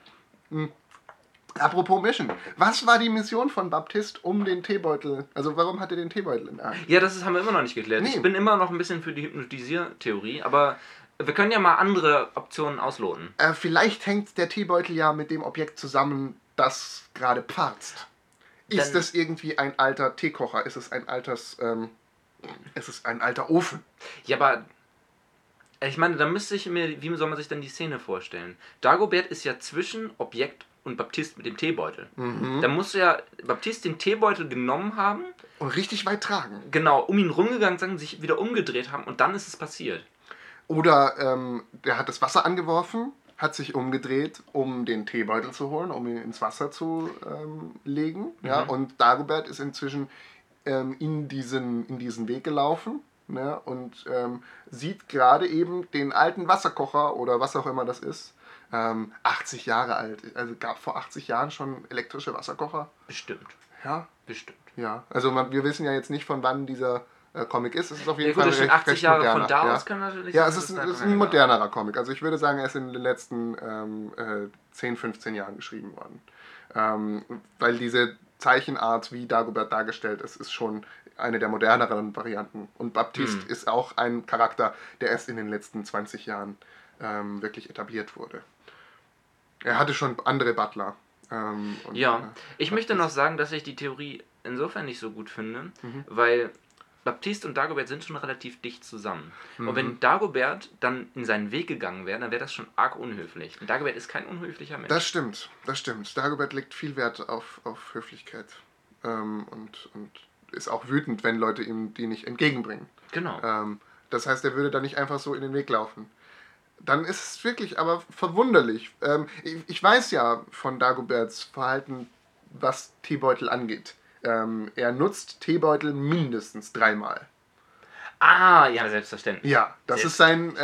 Apropos Mission, was war die Mission von Baptist um den Teebeutel? Also warum hat er den Teebeutel in der Hand? Ja, haben wir immer noch nicht geklärt. Nee. Ich bin immer noch ein bisschen für die Hypnotisiertheorie, aber wir können ja mal andere Optionen ausloten. Vielleicht hängt der Teebeutel ja mit dem Objekt zusammen, das gerade pfarzt. Ist Dann- es irgendwie ein alter Teekocher? Ist es ein alter Ofen? Ja, aber ich meine, da müsste ich mir, wie soll man sich denn die Szene vorstellen? Dagobert ist ja zwischen Objekt und Baptist mit dem Teebeutel. Da muss ja Baptist den Teebeutel genommen haben, Und richtig weit tragen. genau, um ihn rumgegangen sein, sich wieder umgedreht haben und dann ist es passiert. Oder der hat das Wasser angeworfen, hat sich umgedreht, um den Teebeutel zu holen, um ihn ins Wasser zu legen. Ja? Und Dagobert ist inzwischen in diesen Weg gelaufen, ne? Und sieht gerade eben den alten Wasserkocher oder was auch immer das ist. 80 Jahre alt. Also gab vor 80 Jahren schon elektrische Wasserkocher. Bestimmt. Ja, Bestimmt. ja. Also wir wissen ja jetzt nicht, von wann dieser Comic ist. Es ist auf jeden Ja gut, Fall das sind recht 80 Jahre moderner, von da ja. aus kann natürlich Ja, sein, es ist dass ein modernerer Comic. Also ich würde sagen, er ist in den letzten 10, 15 Jahren geschrieben worden. Weil diese Zeichenart, wie Dagobert dargestellt ist schon eine der moderneren Varianten. Und Baptist ist auch ein Charakter, der erst in den letzten 20 Jahren wirklich etabliert wurde. Er hatte schon andere Butler. Ich möchte noch sagen, dass ich die Theorie insofern nicht so gut finde, weil Baptiste und Dagobert sind schon relativ dicht zusammen. Und wenn Dagobert dann in seinen Weg gegangen wäre, dann wäre das schon arg unhöflich. Und Dagobert ist kein unhöflicher Mensch. Das stimmt. Dagobert legt viel Wert auf Höflichkeit. Und ist auch wütend, wenn Leute ihm die nicht entgegenbringen. Genau. Das heißt, er würde da nicht einfach so in den Weg laufen. Dann ist es wirklich aber verwunderlich. Ich weiß ja von Dagoberts Verhalten, was Teebeutel angeht. Er nutzt Teebeutel mindestens 3-mal. Ah, ja, selbstverständlich. Ja, das ist sein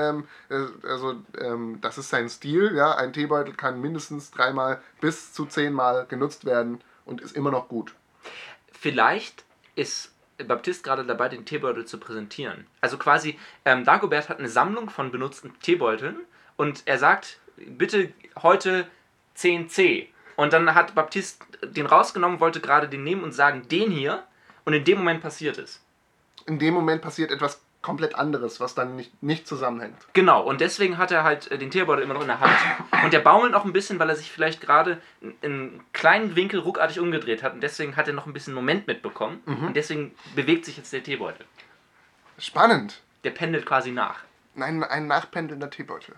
Stil. Ja, ein Teebeutel kann mindestens 3-mal bis zu 10-mal genutzt werden und ist immer noch gut. Vielleicht ist Baptiste gerade dabei, den Teebeutel zu präsentieren. Also quasi, Dagobert hat eine Sammlung von benutzten Teebeuteln und er sagt, bitte heute 10C. Und dann hat Baptiste den rausgenommen, wollte gerade den nehmen und sagen, den hier. Und in dem Moment passiert es. In dem Moment passiert etwas komplett anderes, was dann nicht zusammenhängt. Genau, und deswegen hat er halt den Teebeutel immer noch in der Hand. Und der baumelt auch ein bisschen, weil er sich vielleicht gerade in einen kleinen Winkel ruckartig umgedreht hat. Und deswegen hat er noch ein bisschen Moment mitbekommen. Und deswegen bewegt sich jetzt der Teebeutel. Spannend. Der pendelt quasi nach. Ein nachpendelnder Teebeutel.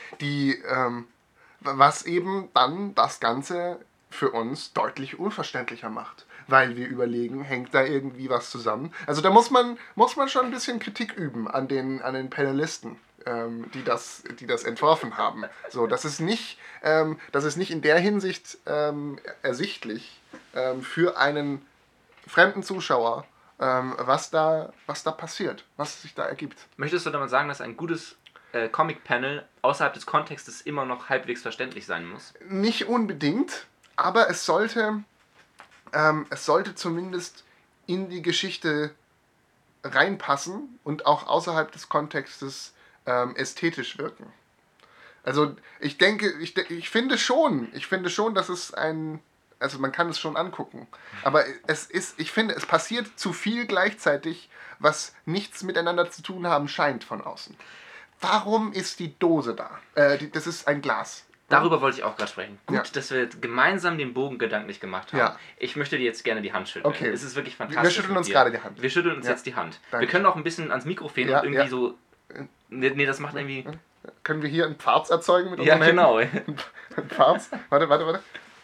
Was eben dann das Ganze für uns deutlich unverständlicher macht. Weil wir überlegen, hängt da irgendwie was zusammen? Also da muss man schon ein bisschen Kritik üben an den Panelisten. die das entworfen haben. So, das ist nicht in der Hinsicht ersichtlich für einen fremden Zuschauer, was da passiert, was sich da ergibt. Möchtest du damit sagen, dass ein gutes Comic-Panel außerhalb des Kontextes immer noch halbwegs verständlich sein muss? Nicht unbedingt, aber es sollte zumindest in die Geschichte reinpassen und auch außerhalb des Kontextes ästhetisch wirken. Also ich finde schon, dass es also man kann es schon angucken, aber ich finde, es passiert zu viel gleichzeitig, was nichts miteinander zu tun haben scheint von außen. Warum ist die Dose da? Das ist ein Glas. Darüber wollte ich auch gerade sprechen. Gut, Ja. dass wir gemeinsam den Bogen gedanklich gemacht haben. Ja. Ich möchte dir jetzt gerne die Hand schütteln. Okay. Es ist wirklich fantastisch. Wir schütteln uns gerade die Hand. Wir schütteln uns Ja. jetzt die Hand. Danke. Wir können auch ein bisschen ans Mikrofon Ja, und irgendwie ja. so... Nee, das macht irgendwie... Können wir hier einen Pfad erzeugen mit Ja, unseren genau. Händen? Ein Pfad? Warte.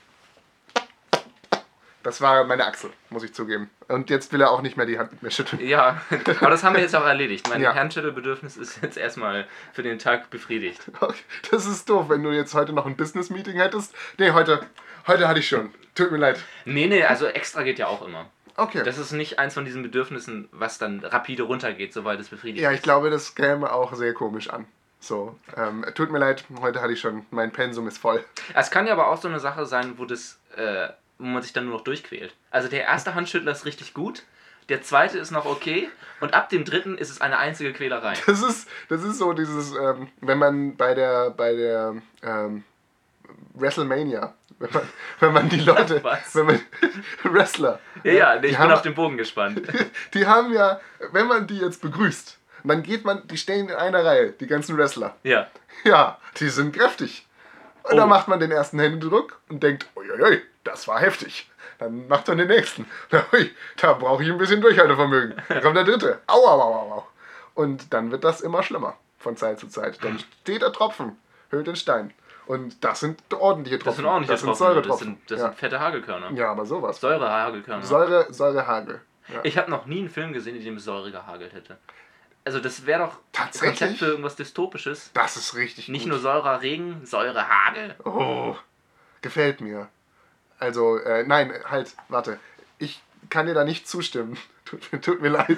Das war meine Achsel, muss ich zugeben. Und jetzt will er auch nicht mehr die Hand mit mir schütteln. Ja, aber das haben wir jetzt auch erledigt. Mein Ja. Handschüttelbedürfnis ist jetzt erstmal für den Tag befriedigt. Das ist doof, wenn du jetzt heute noch ein Business-Meeting hättest. Nee, heute hatte ich schon. Tut mir leid. Nee, also extra geht ja auch immer. Okay. Das ist nicht eins von diesen Bedürfnissen, was dann rapide runtergeht, sobald es befriedigt Ja, ist. ich glaube, das käme auch sehr komisch an. So, tut mir leid, heute hatte ich schon, mein Pensum ist voll. Es kann ja aber auch so eine Sache sein, wo man sich dann nur noch durchquält. Also der erste Handschüttler ist richtig gut, der zweite ist noch okay und ab dem dritten ist es eine einzige Quälerei. Das ist so dieses, wenn man bei der WrestleMania, wenn man die Leute, Was? wenn man Wrestler, Ja, die ich haben- bin auf den Bogen gespannt. die haben ja, wenn man die jetzt begrüßt, dann die stehen in einer Reihe, die ganzen Wrestler. Ja. Ja, die sind kräftig. Und Oh. dann macht man den ersten Händedruck und denkt, uiuiui, das war heftig. Dann macht man den nächsten. Ui, da brauche ich ein bisschen Durchhaltevermögen. Dann kommt der dritte. Au. Und dann wird das immer schlimmer von Zeit zu Zeit. Dann steht der Tropfen, höhlt den Stein. Und das sind ordentliche Tropfen. Das sind ordentliche das sind Tropfen. Säuretropfen. Das sind fette Hagelkörner. Ja, aber sowas. Säurehagelkörner. Säurehagel. Ja. Ich habe noch nie einen Film gesehen, in dem Säure gehagelt hätte. Also das wäre doch Tatsächlich? Konzept für irgendwas Dystopisches. Das ist richtig Nicht gut. nur Säureregen, Säurehagel. Oh, gefällt mir. Also, nein, halt, warte. Ich kann dir da nicht zustimmen. Tut mir leid.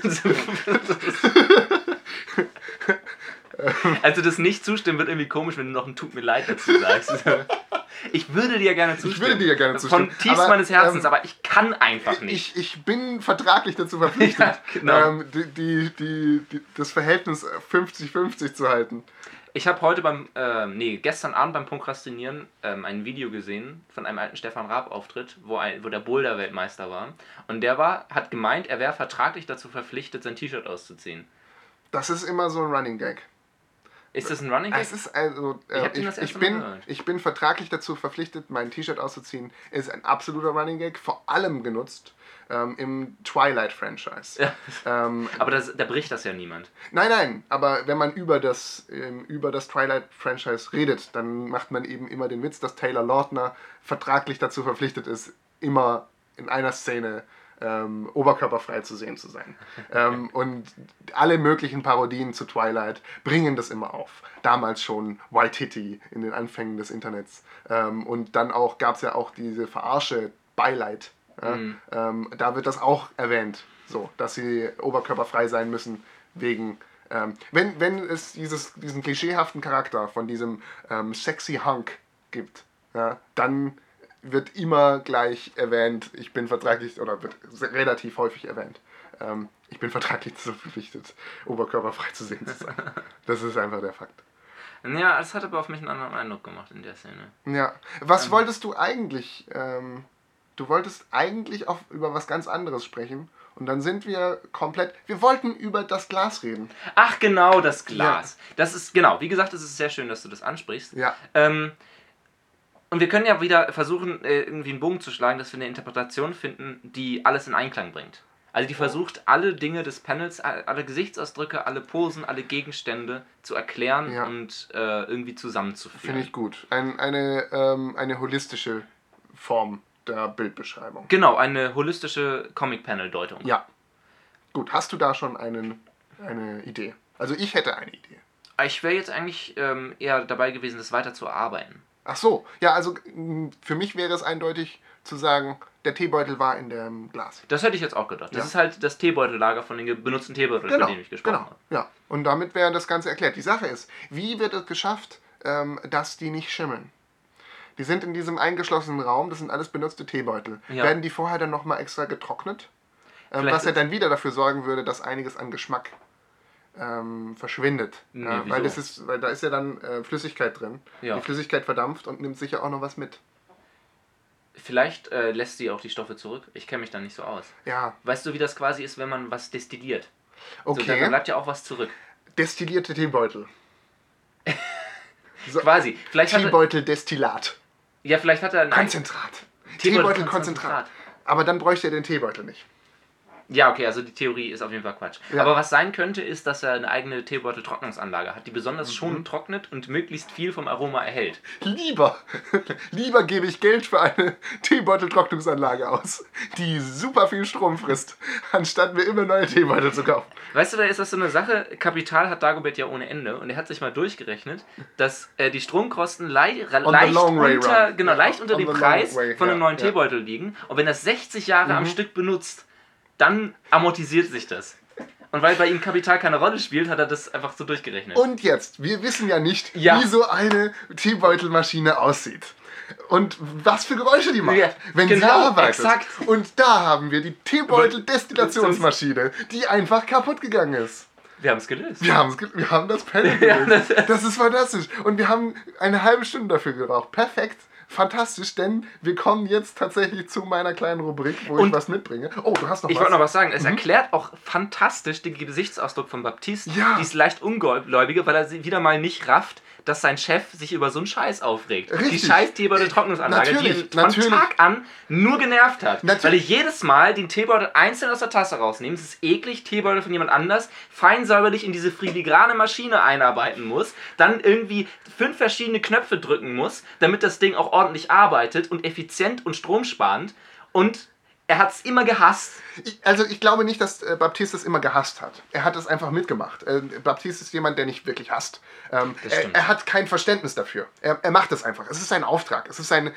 Also das Nicht-Zustimmen wird irgendwie komisch, wenn du noch ein Tut mir leid dazu sagst. Ich würde dir gerne zustimmen. Von tiefst aber, meines Herzens, aber ich kann einfach nicht. Ich bin vertraglich dazu verpflichtet, Ja, genau. das Verhältnis 50-50 zu halten. Ich habe heute gestern Abend beim Prokrastinieren ein Video gesehen von einem alten Stefan Raab-Auftritt, wo der Boulder-Weltmeister war. Und der hat gemeint, er wäre vertraglich dazu verpflichtet, sein T-Shirt auszuziehen. Das ist immer so ein Running Gag. Ist das ein Running Gag? Es ist also, Ich hab den das erste Mal gehört. ich bin vertraglich dazu verpflichtet, mein T-Shirt auszuziehen. Ist ein absoluter Running Gag, vor allem genutzt im Twilight-Franchise. Ja. Ähm, Aber da bricht das ja niemand. Nein, aber wenn man über das Twilight-Franchise redet, dann macht man eben immer den Witz, dass Taylor Lautner vertraglich dazu verpflichtet ist, immer in einer Szene oberkörperfrei zu sehen zu sein. Und alle möglichen Parodien zu Twilight bringen das immer auf. Damals schon Waititi in den Anfängen des Internets. Und dann gab es ja auch diese Verarsche Beileid. Ja? Da wird das auch erwähnt, so, dass sie oberkörperfrei sein müssen wegen... wenn es diesen klischeehaften Charakter von diesem sexy Hunk gibt, ja, dann wird immer gleich erwähnt, ich bin vertraglich, oder wird relativ häufig erwähnt, ich bin vertraglich dazu verpflichtet, oberkörperfrei zu sehen zu sein. Das ist einfach der Fakt. Ja, es hat aber auf mich einen anderen Eindruck gemacht in der Szene. Ja, was wolltest du eigentlich? Du wolltest eigentlich auch über was ganz anderes sprechen und dann sind wir komplett, wir wollten über das Glas reden. Ach genau, das Glas. Das ist, genau, wie gesagt, es ist sehr schön, dass du das ansprichst. Ja. Und wir können ja wieder versuchen, irgendwie einen Bogen zu schlagen, dass wir eine Interpretation finden, die alles in Einklang bringt. Also die versucht, alle Dinge des Panels, alle Gesichtsausdrücke, alle Posen, alle Gegenstände zu erklären Ja. und irgendwie zusammenzuführen. Finde ich gut. Eine holistische Form der Bildbeschreibung. Genau, eine holistische Comic-Panel-Deutung. Ja. Gut, hast du da schon eine Idee? Also ich hätte eine Idee. Ich wäre jetzt eigentlich eher dabei gewesen, das weiter zu erarbeiten. Ach so, ja, also für mich wäre es eindeutig zu sagen, der Teebeutel war in dem Glas. Das hätte ich jetzt auch gedacht. Das Ja. ist halt das Teebeutellager von den benutzten Teebeuteln, von denen ich gesprochen habe. Ja. Und damit wäre das Ganze erklärt. Die Sache ist, wie wird es geschafft, dass die nicht schimmeln? Die sind in diesem eingeschlossenen Raum, das sind alles benutzte Teebeutel. Ja. Werden die vorher dann nochmal extra getrocknet? Vielleicht Was ja dann wieder dafür sorgen würde, dass einiges an Geschmack verschwindet. Nee, Ja, wieso? weil da ist ja dann Flüssigkeit drin. Ja. Die Flüssigkeit verdampft und nimmt sicher auch noch was mit. Vielleicht lässt sie auch die Stoffe zurück. Ich kenne mich da nicht so aus. Ja, Weißt du, wie das quasi ist, wenn man was destilliert? So, okay. dann bleibt ja auch was zurück. Destillierte Teebeutel. So, Quasi. Vielleicht Teebeuteldestillat. vielleicht hat er ein Konzentrat. Teebeutelkonzentrat. Teebeutelkonzentrat. Aber dann bräuchte er den Teebeutel nicht. Ja, okay, also die Theorie ist auf jeden Fall Quatsch. Ja. Aber was sein könnte, ist, dass er eine eigene Teebeuteltrocknungsanlage hat, die besonders schonend trocknet und möglichst viel vom Aroma erhält. Lieber gebe ich Geld für eine Teebeuteltrocknungsanlage aus, die super viel Strom frisst, anstatt mir immer neue Teebeutel zu kaufen. Weißt du, da ist das so eine Sache, Kapital hat Dagobert ja ohne Ende und er hat sich mal durchgerechnet, dass die Stromkosten leicht unter dem Preis von einem neuen Teebeutel liegen und wenn das 60 Jahre am Stück benutzt, dann amortisiert sich das. Und weil bei ihm Kapital keine Rolle spielt, hat er das einfach so durchgerechnet. Und jetzt, wir wissen ja nicht, wie so eine Teebeutelmaschine aussieht. Und was für Geräusche die macht, wenn sie arbeitet. Exakt. Und da haben wir die Teebeutel-Destillationsmaschine, die einfach kaputt gegangen ist. Wir haben es gelöst. Wir haben das Panel gelöst. Das ist fantastisch. Und wir haben eine halbe Stunde dafür gebraucht. Perfekt. Fantastisch, denn wir kommen jetzt tatsächlich zu meiner kleinen Rubrik, wo ich was mitbringe. Oh, du hast noch was. Ich wollte noch was sagen. Es erklärt auch fantastisch den Gesichtsausdruck von Baptiste. Ja. Die ist leicht ungläubige, weil er wieder mal nicht rafft, dass sein Chef sich über so einen Scheiß aufregt. Richtig. Die scheiß Teebeutel-Trocknungsanlage, die ihn von Tag an nur genervt hat. Weil er jedes Mal den Teebeutel einzeln aus der Tasse rausnimmt. Es ist eklig, Teebeutel von jemand anders fein säuberlich in diese filigrane Maschine einarbeiten muss, dann irgendwie 5 verschiedene Knöpfe drücken muss, damit das Ding auch ordentlich arbeitet und effizient und stromsparend. Und er hat es immer gehasst. Ich glaube nicht, dass Baptiste es immer gehasst hat. Er hat es einfach mitgemacht. Baptiste ist jemand, der nicht wirklich hasst. Er hat kein Verständnis dafür. Er macht es einfach. Es ist sein Auftrag.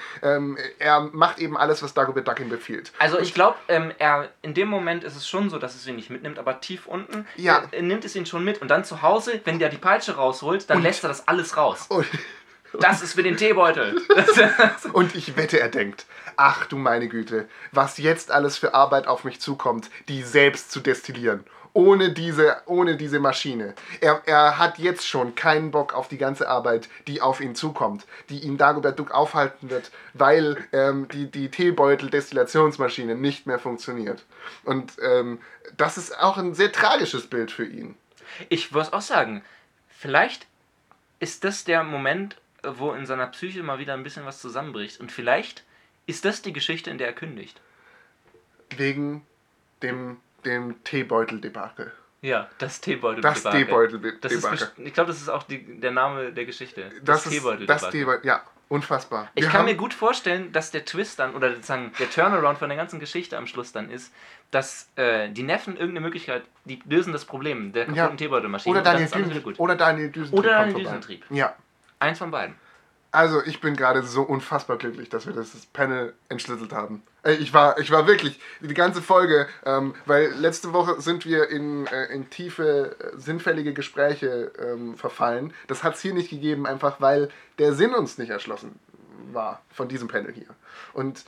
Er macht eben alles, was Dagobert Duck ihm befiehlt. Also ich glaube, in dem Moment ist es schon so, dass es ihn nicht mitnimmt, aber tief unten nimmt es ihn schon mit. Und dann zu Hause, wenn der die Peitsche rausholt, dann lässt er das alles raus. Das ist für den Teebeutel. Und ich wette, er denkt, ach du meine Güte, was jetzt alles für Arbeit auf mich zukommt, die selbst zu destillieren. Ohne diese Maschine. Er hat jetzt schon keinen Bock auf die ganze Arbeit, die auf ihn zukommt, die ihn Dagobert Duck aufhalten wird, weil die Teebeutel-Destillationsmaschine nicht mehr funktioniert. Und das ist auch ein sehr tragisches Bild für ihn. Ich muss auch sagen, vielleicht ist das der Moment, wo in seiner Psyche mal wieder ein bisschen was zusammenbricht. Und vielleicht ist das die Geschichte, in der er kündigt. Wegen dem Teebeutel-Debakel. Ja, das Teebeutel-Debakel. Das Teebeutel-Debakel. Ich glaube, das ist auch der Name der Geschichte. Das Teebeutel-Debakel. Ja, unfassbar. Ich kann mir gut vorstellen, dass der Twist dann, oder sozusagen der Turnaround von der ganzen Geschichte am Schluss dann ist, dass die Neffen irgendeine Möglichkeit, die lösen das Problem der kaputten Teebeutelmaschine. Oder Daniel Düsentrieb. Ja. Eins von beiden. Also, ich bin gerade so unfassbar glücklich, dass wir das Panel entschlüsselt haben. Ich war wirklich die ganze Folge, weil letzte Woche sind wir in tiefe, sinnfällige Gespräche verfallen. Das hat es hier nicht gegeben, einfach weil der Sinn uns nicht erschlossen war von diesem Panel hier. Und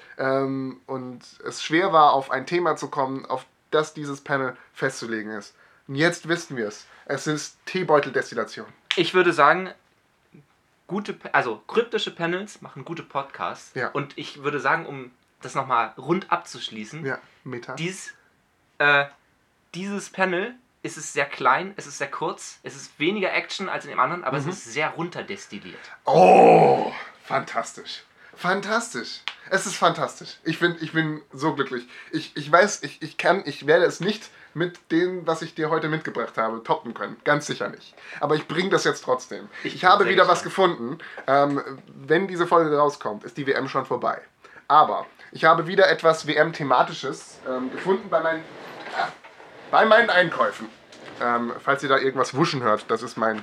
es schwer war, auf ein Thema zu kommen, auf das dieses Panel festzulegen ist. Und jetzt wissen wir es. Es ist Teebeuteldestillation. Ich würde sagen, kryptische Panels machen gute Podcasts. Ja. Und ich würde sagen, um das nochmal rund abzuschließen, Meta. Dieses Panel ist es sehr klein, es ist sehr kurz, es ist weniger Action als in dem anderen, aber es ist sehr runterdestilliert. Oh, fantastisch. Fantastisch. Es ist fantastisch. Ich bin so glücklich. Ich weiß, ich werde es nicht mit dem, was ich dir heute mitgebracht habe, toppen können. Ganz sicher nicht. Aber ich bringe das jetzt trotzdem. Ich habe wieder was gefunden. Wenn diese Folge rauskommt, ist die WM schon vorbei. Aber ich habe wieder etwas WM-Thematisches gefunden bei meinen Einkäufen. Falls ihr da irgendwas wuschen hört, das ist mein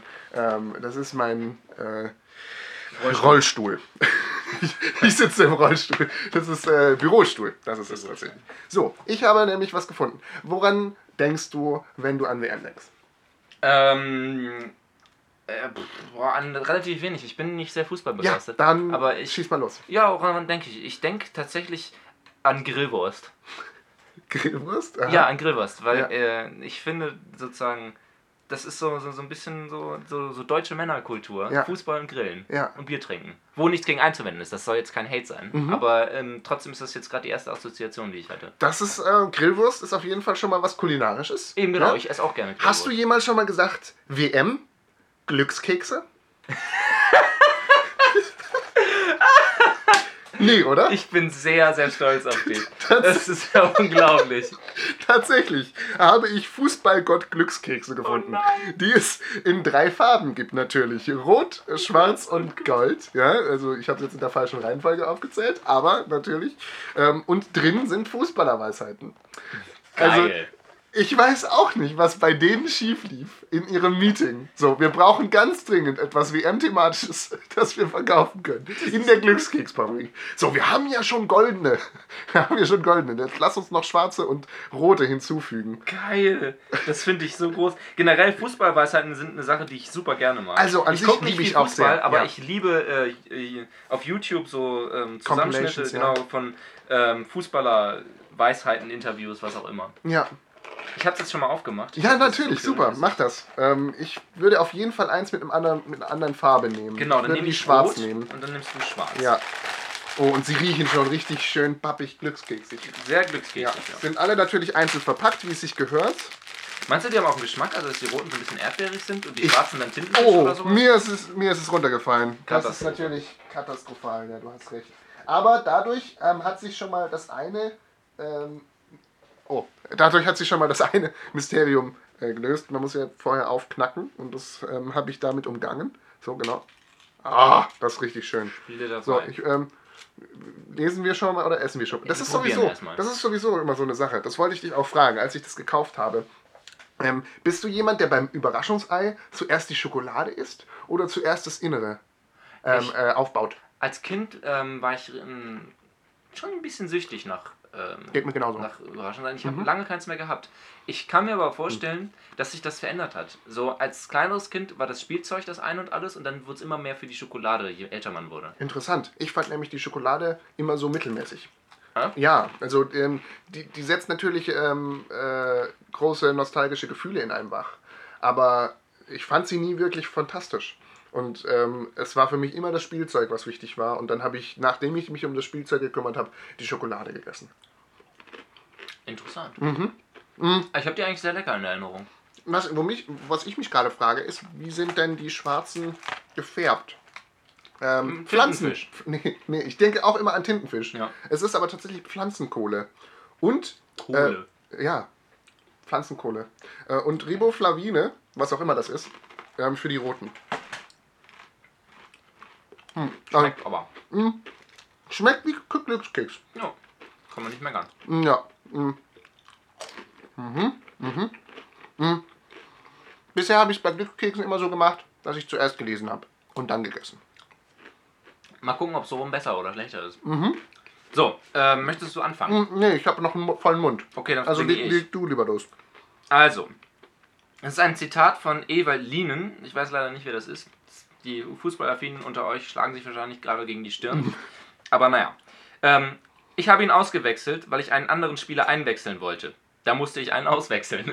Rollstuhl. Ich sitze im Rollstuhl. Das ist Bürostuhl. Das ist es tatsächlich. So, ich habe nämlich was gefunden. Woran denkst du, wenn du an WM denkst? An relativ wenig. Ich bin nicht sehr fußballbegeistert. Ja, dann aber schieß mal los. Ja, woran denke ich? Ich denke tatsächlich an Grillwurst. Grillwurst? Aha. Ja, an Grillwurst, weil ich finde sozusagen, das ist so ein bisschen so deutsche Männerkultur. Ja. Fußball und Grillen und Bier trinken. Wo nichts gegen einzuwenden ist, das soll jetzt kein Hate sein. Aber trotzdem ist das jetzt gerade die erste Assoziation, die ich hatte. Das ist, Grillwurst ist auf jeden Fall schon mal was Kulinarisches. Eben genau, Ja? ich esse auch gerne Grillwurst. Hast du jemals schon mal gesagt, WM, Glückskekse? Nee, oder? Ich bin sehr, sehr stolz auf dich. Das ist ja unglaublich. Tatsächlich habe ich Fußballgott Glückskekse gefunden, die es in 3 Farben gibt natürlich. Rot, Schwarz und Gold. Ja, also ich habe es jetzt in der falschen Reihenfolge aufgezählt, aber natürlich. Und drin sind Fußballerweisheiten. Also, Geil. ich weiß auch nicht, was bei denen schief lief in ihrem Meeting. So, wir brauchen ganz dringend etwas WM-thematisches, das wir verkaufen können. In der Glückskeksfabrik. So, wir haben ja schon goldene. Jetzt lass uns noch schwarze und rote hinzufügen. Geil. Das finde ich so groß. Generell Fußballweisheiten sind eine Sache, die ich super gerne mag. Also an sich liebe ich auch sehr. Aber Ja. ich liebe auf YouTube so Zusammenschnitte von Fußballer-Weisheiten, Interviews, was auch immer. Ja. Ich habe es jetzt schon mal aufgemacht. Ja, natürlich, super, mach das. Ich würde auf jeden Fall eins mit einer anderen Farbe nehmen. Genau, dann nehme ich schwarz rot und dann nimmst du schwarz. Ja. Oh, und sie riechen schon richtig schön pappig glückskeksig. Sehr glückskeksig, Ja. Sind alle natürlich einzeln verpackt, wie es sich gehört. Meinst du, die haben auch einen Geschmack, also dass die roten so ein bisschen erdbeerig sind und die schwarzen dann Tintenfisch Oh, oder sowas? mir ist es runtergefallen. Das ist natürlich katastrophal, ja, du hast recht. Aber dadurch hat sich schon mal das eine Mysterium gelöst. Man muss ja vorher aufknacken und das habe ich damit umgangen. So, genau. Ah, das ist richtig schön. So, lesen wir schon mal oder essen wir schon? Ja, das ist sowieso immer so eine Sache. Das wollte ich dich auch fragen, als ich das gekauft habe. Bist du jemand, der beim Überraschungsei zuerst die Schokolade isst oder zuerst das Innere aufbaut? Als Kind war ich schon ein bisschen süchtig nach Geht mir genauso. nach Überraschungsei. Ich habe lange keins mehr gehabt. Ich kann mir aber vorstellen, dass sich das verändert hat. So als kleineres Kind war das Spielzeug das ein und alles und dann wurde es immer mehr für die Schokolade, je älter man wurde. Interessant. Ich fand nämlich die Schokolade immer so mittelmäßig. Ha? Ja, also die setzt natürlich große nostalgische Gefühle in einem wach. Aber ich fand sie nie wirklich fantastisch. Und es war für mich immer das Spielzeug, was wichtig war. Und dann habe ich, nachdem ich mich um das Spielzeug gekümmert habe, die Schokolade gegessen. Interessant. Ich habe die eigentlich sehr lecker in Erinnerung. Was ich mich gerade frage, ist, wie sind denn die Schwarzen gefärbt? Tintenfisch. Nee, ich denke auch immer an Tintenfisch. Ja. Es ist aber tatsächlich Pflanzenkohle. Und Kohle. ja, Pflanzenkohle. Und Riboflavine, was auch immer das ist, für die Roten. Schmeckt aber. Schmeckt wie Glückskeks. Ja, kann man nicht meckern. Ja. Bisher habe ich es bei Glückskeksen immer so gemacht, dass ich zuerst gelesen habe und dann gegessen. Mal gucken, ob so rum besser oder schlechter ist. So, möchtest du anfangen? Nee, ich habe noch einen vollen Mund. Okay, dann Also beginne ich. leg du lieber los. Also, es ist ein Zitat von Ewald Lienen. Ich weiß leider nicht, wer das ist. Die Fußballaffinen unter euch schlagen sich wahrscheinlich gerade gegen die Stirn. Aber naja. Ich habe ihn ausgewechselt, weil ich einen anderen Spieler einwechseln wollte. Da musste ich einen auswechseln.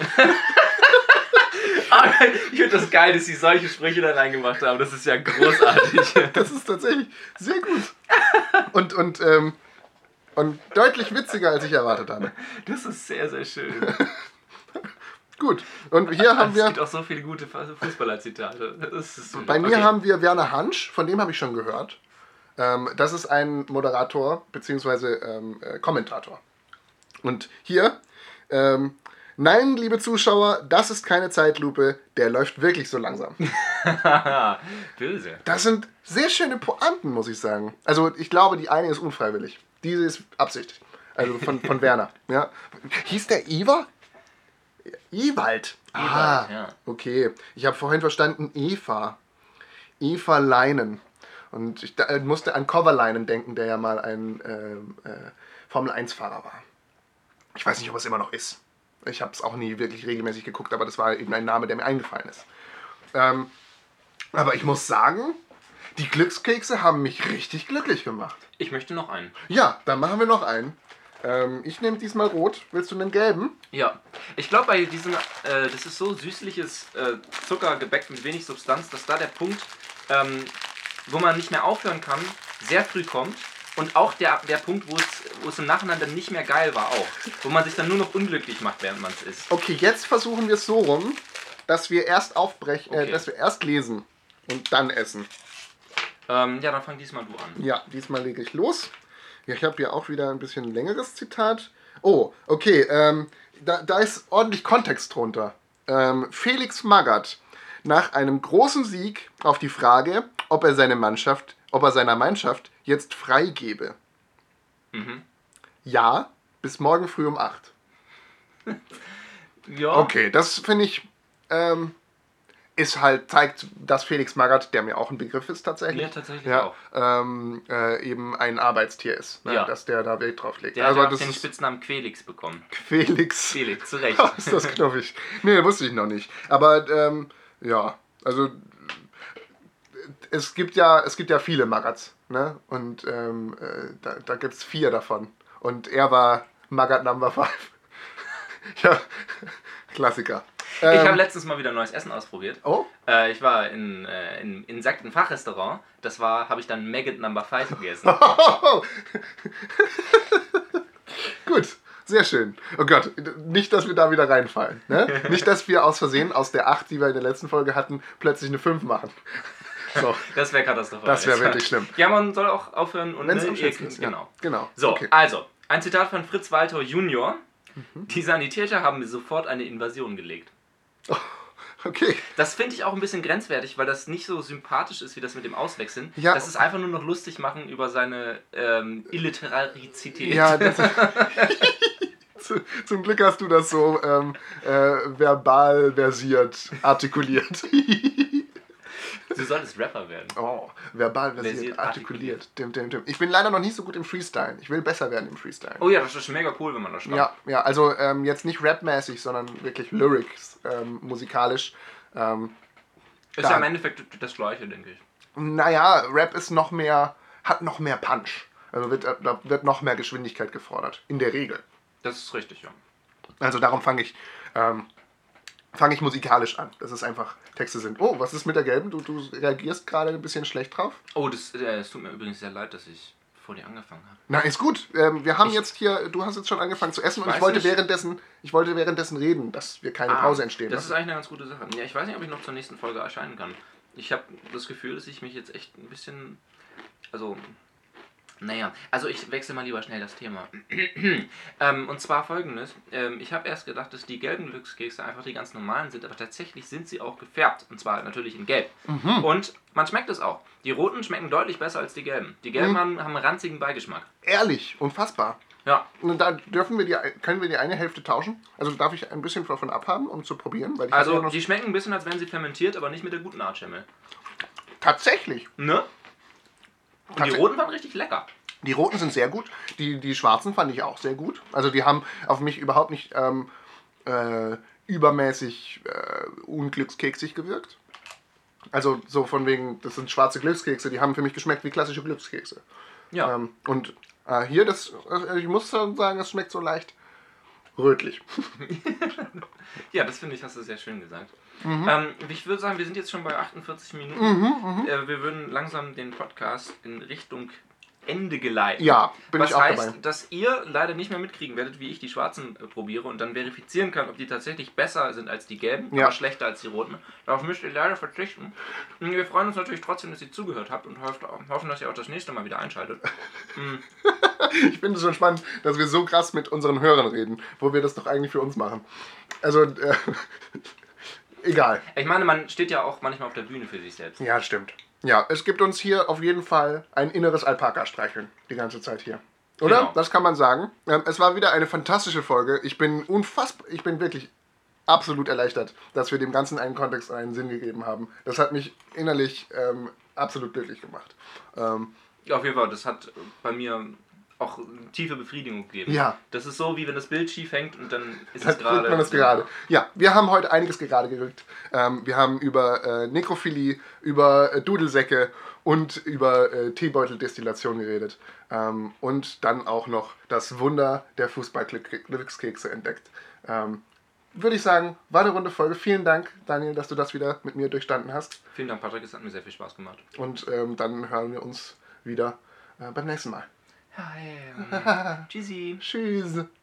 Aber ich finde das geil, dass sie solche Sprüche da reingemacht haben. Das ist ja großartig. Das ist tatsächlich sehr gut. Und deutlich witziger, als ich erwartet habe. Das ist sehr, sehr schön. Gut. Und hier haben Es wir... gibt auch so viele gute Fußballer-Zitate. Das ist super. Bei mir haben wir Werner Hansch, von dem habe ich schon gehört. Das ist ein Moderator bzw. Kommentator. Und hier, nein, liebe Zuschauer, das ist keine Zeitlupe, der läuft wirklich so langsam. Böse. Das sind sehr schöne Pointen, muss ich sagen. Also ich glaube, die eine ist unfreiwillig. Diese ist absichtlich. Also von Werner. Ja. Hieß der Ivar? Ewald. Ewald, ja. Okay. Ich habe vorhin verstanden Eva. Eva Leinen. Und ich musste an Kovalainen denken, der ja mal ein Formel-1-Fahrer war. Ich weiß nicht, ob es immer noch ist. Ich habe es auch nie wirklich regelmäßig geguckt, aber das war eben ein Name, der mir eingefallen ist. Aber ich muss sagen, die Glückskekse haben mich richtig glücklich gemacht. Ich möchte noch einen. Ja, dann machen wir noch einen. Ich nehme diesmal rot. Willst du einen gelben? Ja. Ich glaube, bei diesen, das ist so süßliches Zuckergebäck mit wenig Substanz, dass da der Punkt, wo man nicht mehr aufhören kann, sehr früh kommt. Und auch der Punkt, wo es im Nachhinein dann nicht mehr geil war auch. Wo man sich dann nur noch unglücklich macht, während man es isst. Okay, jetzt versuchen wir es so rum, dass wir erst aufbrechen, Okay. dass wir erst lesen und dann essen. Ja, dann fang diesmal du an. Ja, diesmal lege ich los. Ja, ich habe hier auch wieder ein bisschen längeres Zitat. Oh, okay, da ist ordentlich Kontext drunter. Felix Magath nach einem großen Sieg auf die Frage, ob er seiner Mannschaft jetzt freigebe. Mhm. Ja, bis morgen früh um 8. Ja. Okay, das finde ich, zeigt, dass Felix Magath, der mir auch ein Begriff ist tatsächlich, Mir tatsächlich auch. Eben ein Arbeitstier ist, ne? Ja. Dass der da Wert drauf legt. Der hat ja auch das den ist Spitznamen Quelix bekommen. Felix. Felix, zu Recht. Ist das knuffig. Nee, wusste ich noch nicht. Aber, ja, also es gibt ja viele Magaths, ne? Und da gibt es 4 davon. Und er war Magath Number 5. Ja, Klassiker. Ich habe letztens mal wieder neues Essen ausprobiert. Oh? Ich war in Insektenfachrestaurant. Das habe ich dann Maggot Number 5 gegessen. Gut, sehr schön. Oh Gott, nicht, dass wir da wieder reinfallen. Ne? Nicht, dass wir aus Versehen aus der 8, die wir in der letzten Folge hatten, plötzlich eine 5 machen. So. Das wäre katastrophal. Das wäre wirklich schlimm. Ja, man soll auch aufhören und... Wenn es am schönsten ist. Genau. Genau. So, Okay. also, ein Zitat von Fritz Walter Junior. Die Sanitäter haben mir sofort eine Invasion gelegt. Okay. Das finde ich auch ein bisschen grenzwertig, weil das nicht so sympathisch ist, wie das mit dem Auswechseln. Ja. Das ist einfach nur noch lustig machen über seine Illiterarizität. Ja, zum Glück hast du das so verbal versiert, artikuliert. Du solltest Rapper werden. Oh, verbal versiert, artikuliert. Dim. Ich bin leider noch nicht so gut im Freestyle. Ich will besser werden im Freestyle. Oh ja, das ist mega cool, wenn man das schreibt. Ja, also jetzt nicht rapmäßig, sondern wirklich Lyrics, musikalisch. Ist ja im Endeffekt das Gleiche, denke ich. Naja, Rap ist hat noch mehr Punch. Also da wird noch mehr Geschwindigkeit gefordert. In der Regel. Das ist richtig, ja. Also darum fange ich musikalisch an. Das ist einfach, Texte sind. Oh, was ist mit der gelben? Du reagierst gerade ein bisschen schlecht drauf. Oh, es tut mir übrigens sehr leid, dass ich vor dir angefangen habe. Na, ist gut. Wir haben jetzt hier, du hast jetzt schon angefangen zu essen und ich wollte währenddessen reden, dass wir keine Pause entstehen Das lassen. ist eigentlich eine ganz gute Sache. Ja, ich weiß nicht, ob ich noch zur nächsten Folge erscheinen kann. Ich habe das Gefühl, dass ich mich jetzt echt ein bisschen, also ich wechsle mal lieber schnell das Thema. Und zwar folgendes. Ich habe erst gedacht, dass die gelben Glückskekse einfach die ganz normalen sind, aber tatsächlich sind sie auch gefärbt. Und zwar natürlich in gelb. Und man schmeckt es auch. Die roten schmecken deutlich besser als die gelben. Die gelben haben einen ranzigen Beigeschmack. Ehrlich, unfassbar. Ja. Und da können wir die eine Hälfte tauschen? Also darf ich ein bisschen davon abhaben, um zu probieren? Weil ich Also habe ja noch die schmecken ein bisschen, als wären sie fermentiert, aber nicht mit der guten Art Schimmel. tatsächlich. Ne? Und die roten waren richtig lecker. Die roten sind sehr gut. Die schwarzen fand ich auch sehr gut. Also die haben auf mich überhaupt nicht übermäßig unglückskeksig gewirkt. Also so von wegen, das sind schwarze Glückskekse, die haben für mich geschmeckt wie klassische Glückskekse. Ja. Und hier, ich muss sagen, es schmeckt so leicht rötlich. Ja, das finde ich, hast du sehr schön gesagt. Ich würde sagen, wir sind jetzt schon bei 48 Minuten. Wir würden langsam den Podcast in Richtung Ende geleiten. Ja, bin ich auch dabei. dabei. Was heißt, dass ihr leider nicht mehr mitkriegen werdet, wie ich die schwarzen probiere und dann verifizieren kann, ob die tatsächlich besser sind als die gelben, aber schlechter als die roten. Darauf müsst ihr leider verzichten. Und wir freuen uns natürlich trotzdem, dass ihr zugehört habt und hoffen, dass ihr auch das nächste Mal wieder einschaltet. Ich finde es schon spannend, dass wir so krass mit unseren Hörern reden, wo wir das doch eigentlich für uns machen. Also, egal. Ich meine, man steht ja auch manchmal auf der Bühne für sich selbst. Ja, stimmt. Ja, es gibt uns hier auf jeden Fall ein inneres Alpaka-Streicheln die ganze Zeit hier. Oder? Genau. Das kann man sagen. Es war wieder eine fantastische Folge. Ich bin wirklich absolut erleichtert, dass wir dem Ganzen einen Kontext, einen Sinn gegeben haben. Das hat mich innerlich absolut glücklich gemacht. Ja, auf jeden Fall, das hat bei mir auch tiefe Befriedigung gegeben. Ja. Das ist so, wie wenn das Bild schief hängt und dann ist Dann es gerade. man es gerade. Ja, wir haben heute einiges gerade gerückt. Wir haben über Nekrophilie, über Dudelsäcke und über Teebeuteldestillation geredet. Und dann auch noch das Wunder der Fußball-Glückskekse entdeckt. Würde ich sagen, war eine runde Folge. Vielen Dank, Daniel, dass du das wieder mit mir durchstanden hast. Vielen Dank, Patrick, es hat mir sehr viel Spaß gemacht. Und dann hören wir uns wieder beim nächsten Mal. Hi. Tschüssi. Tschüss.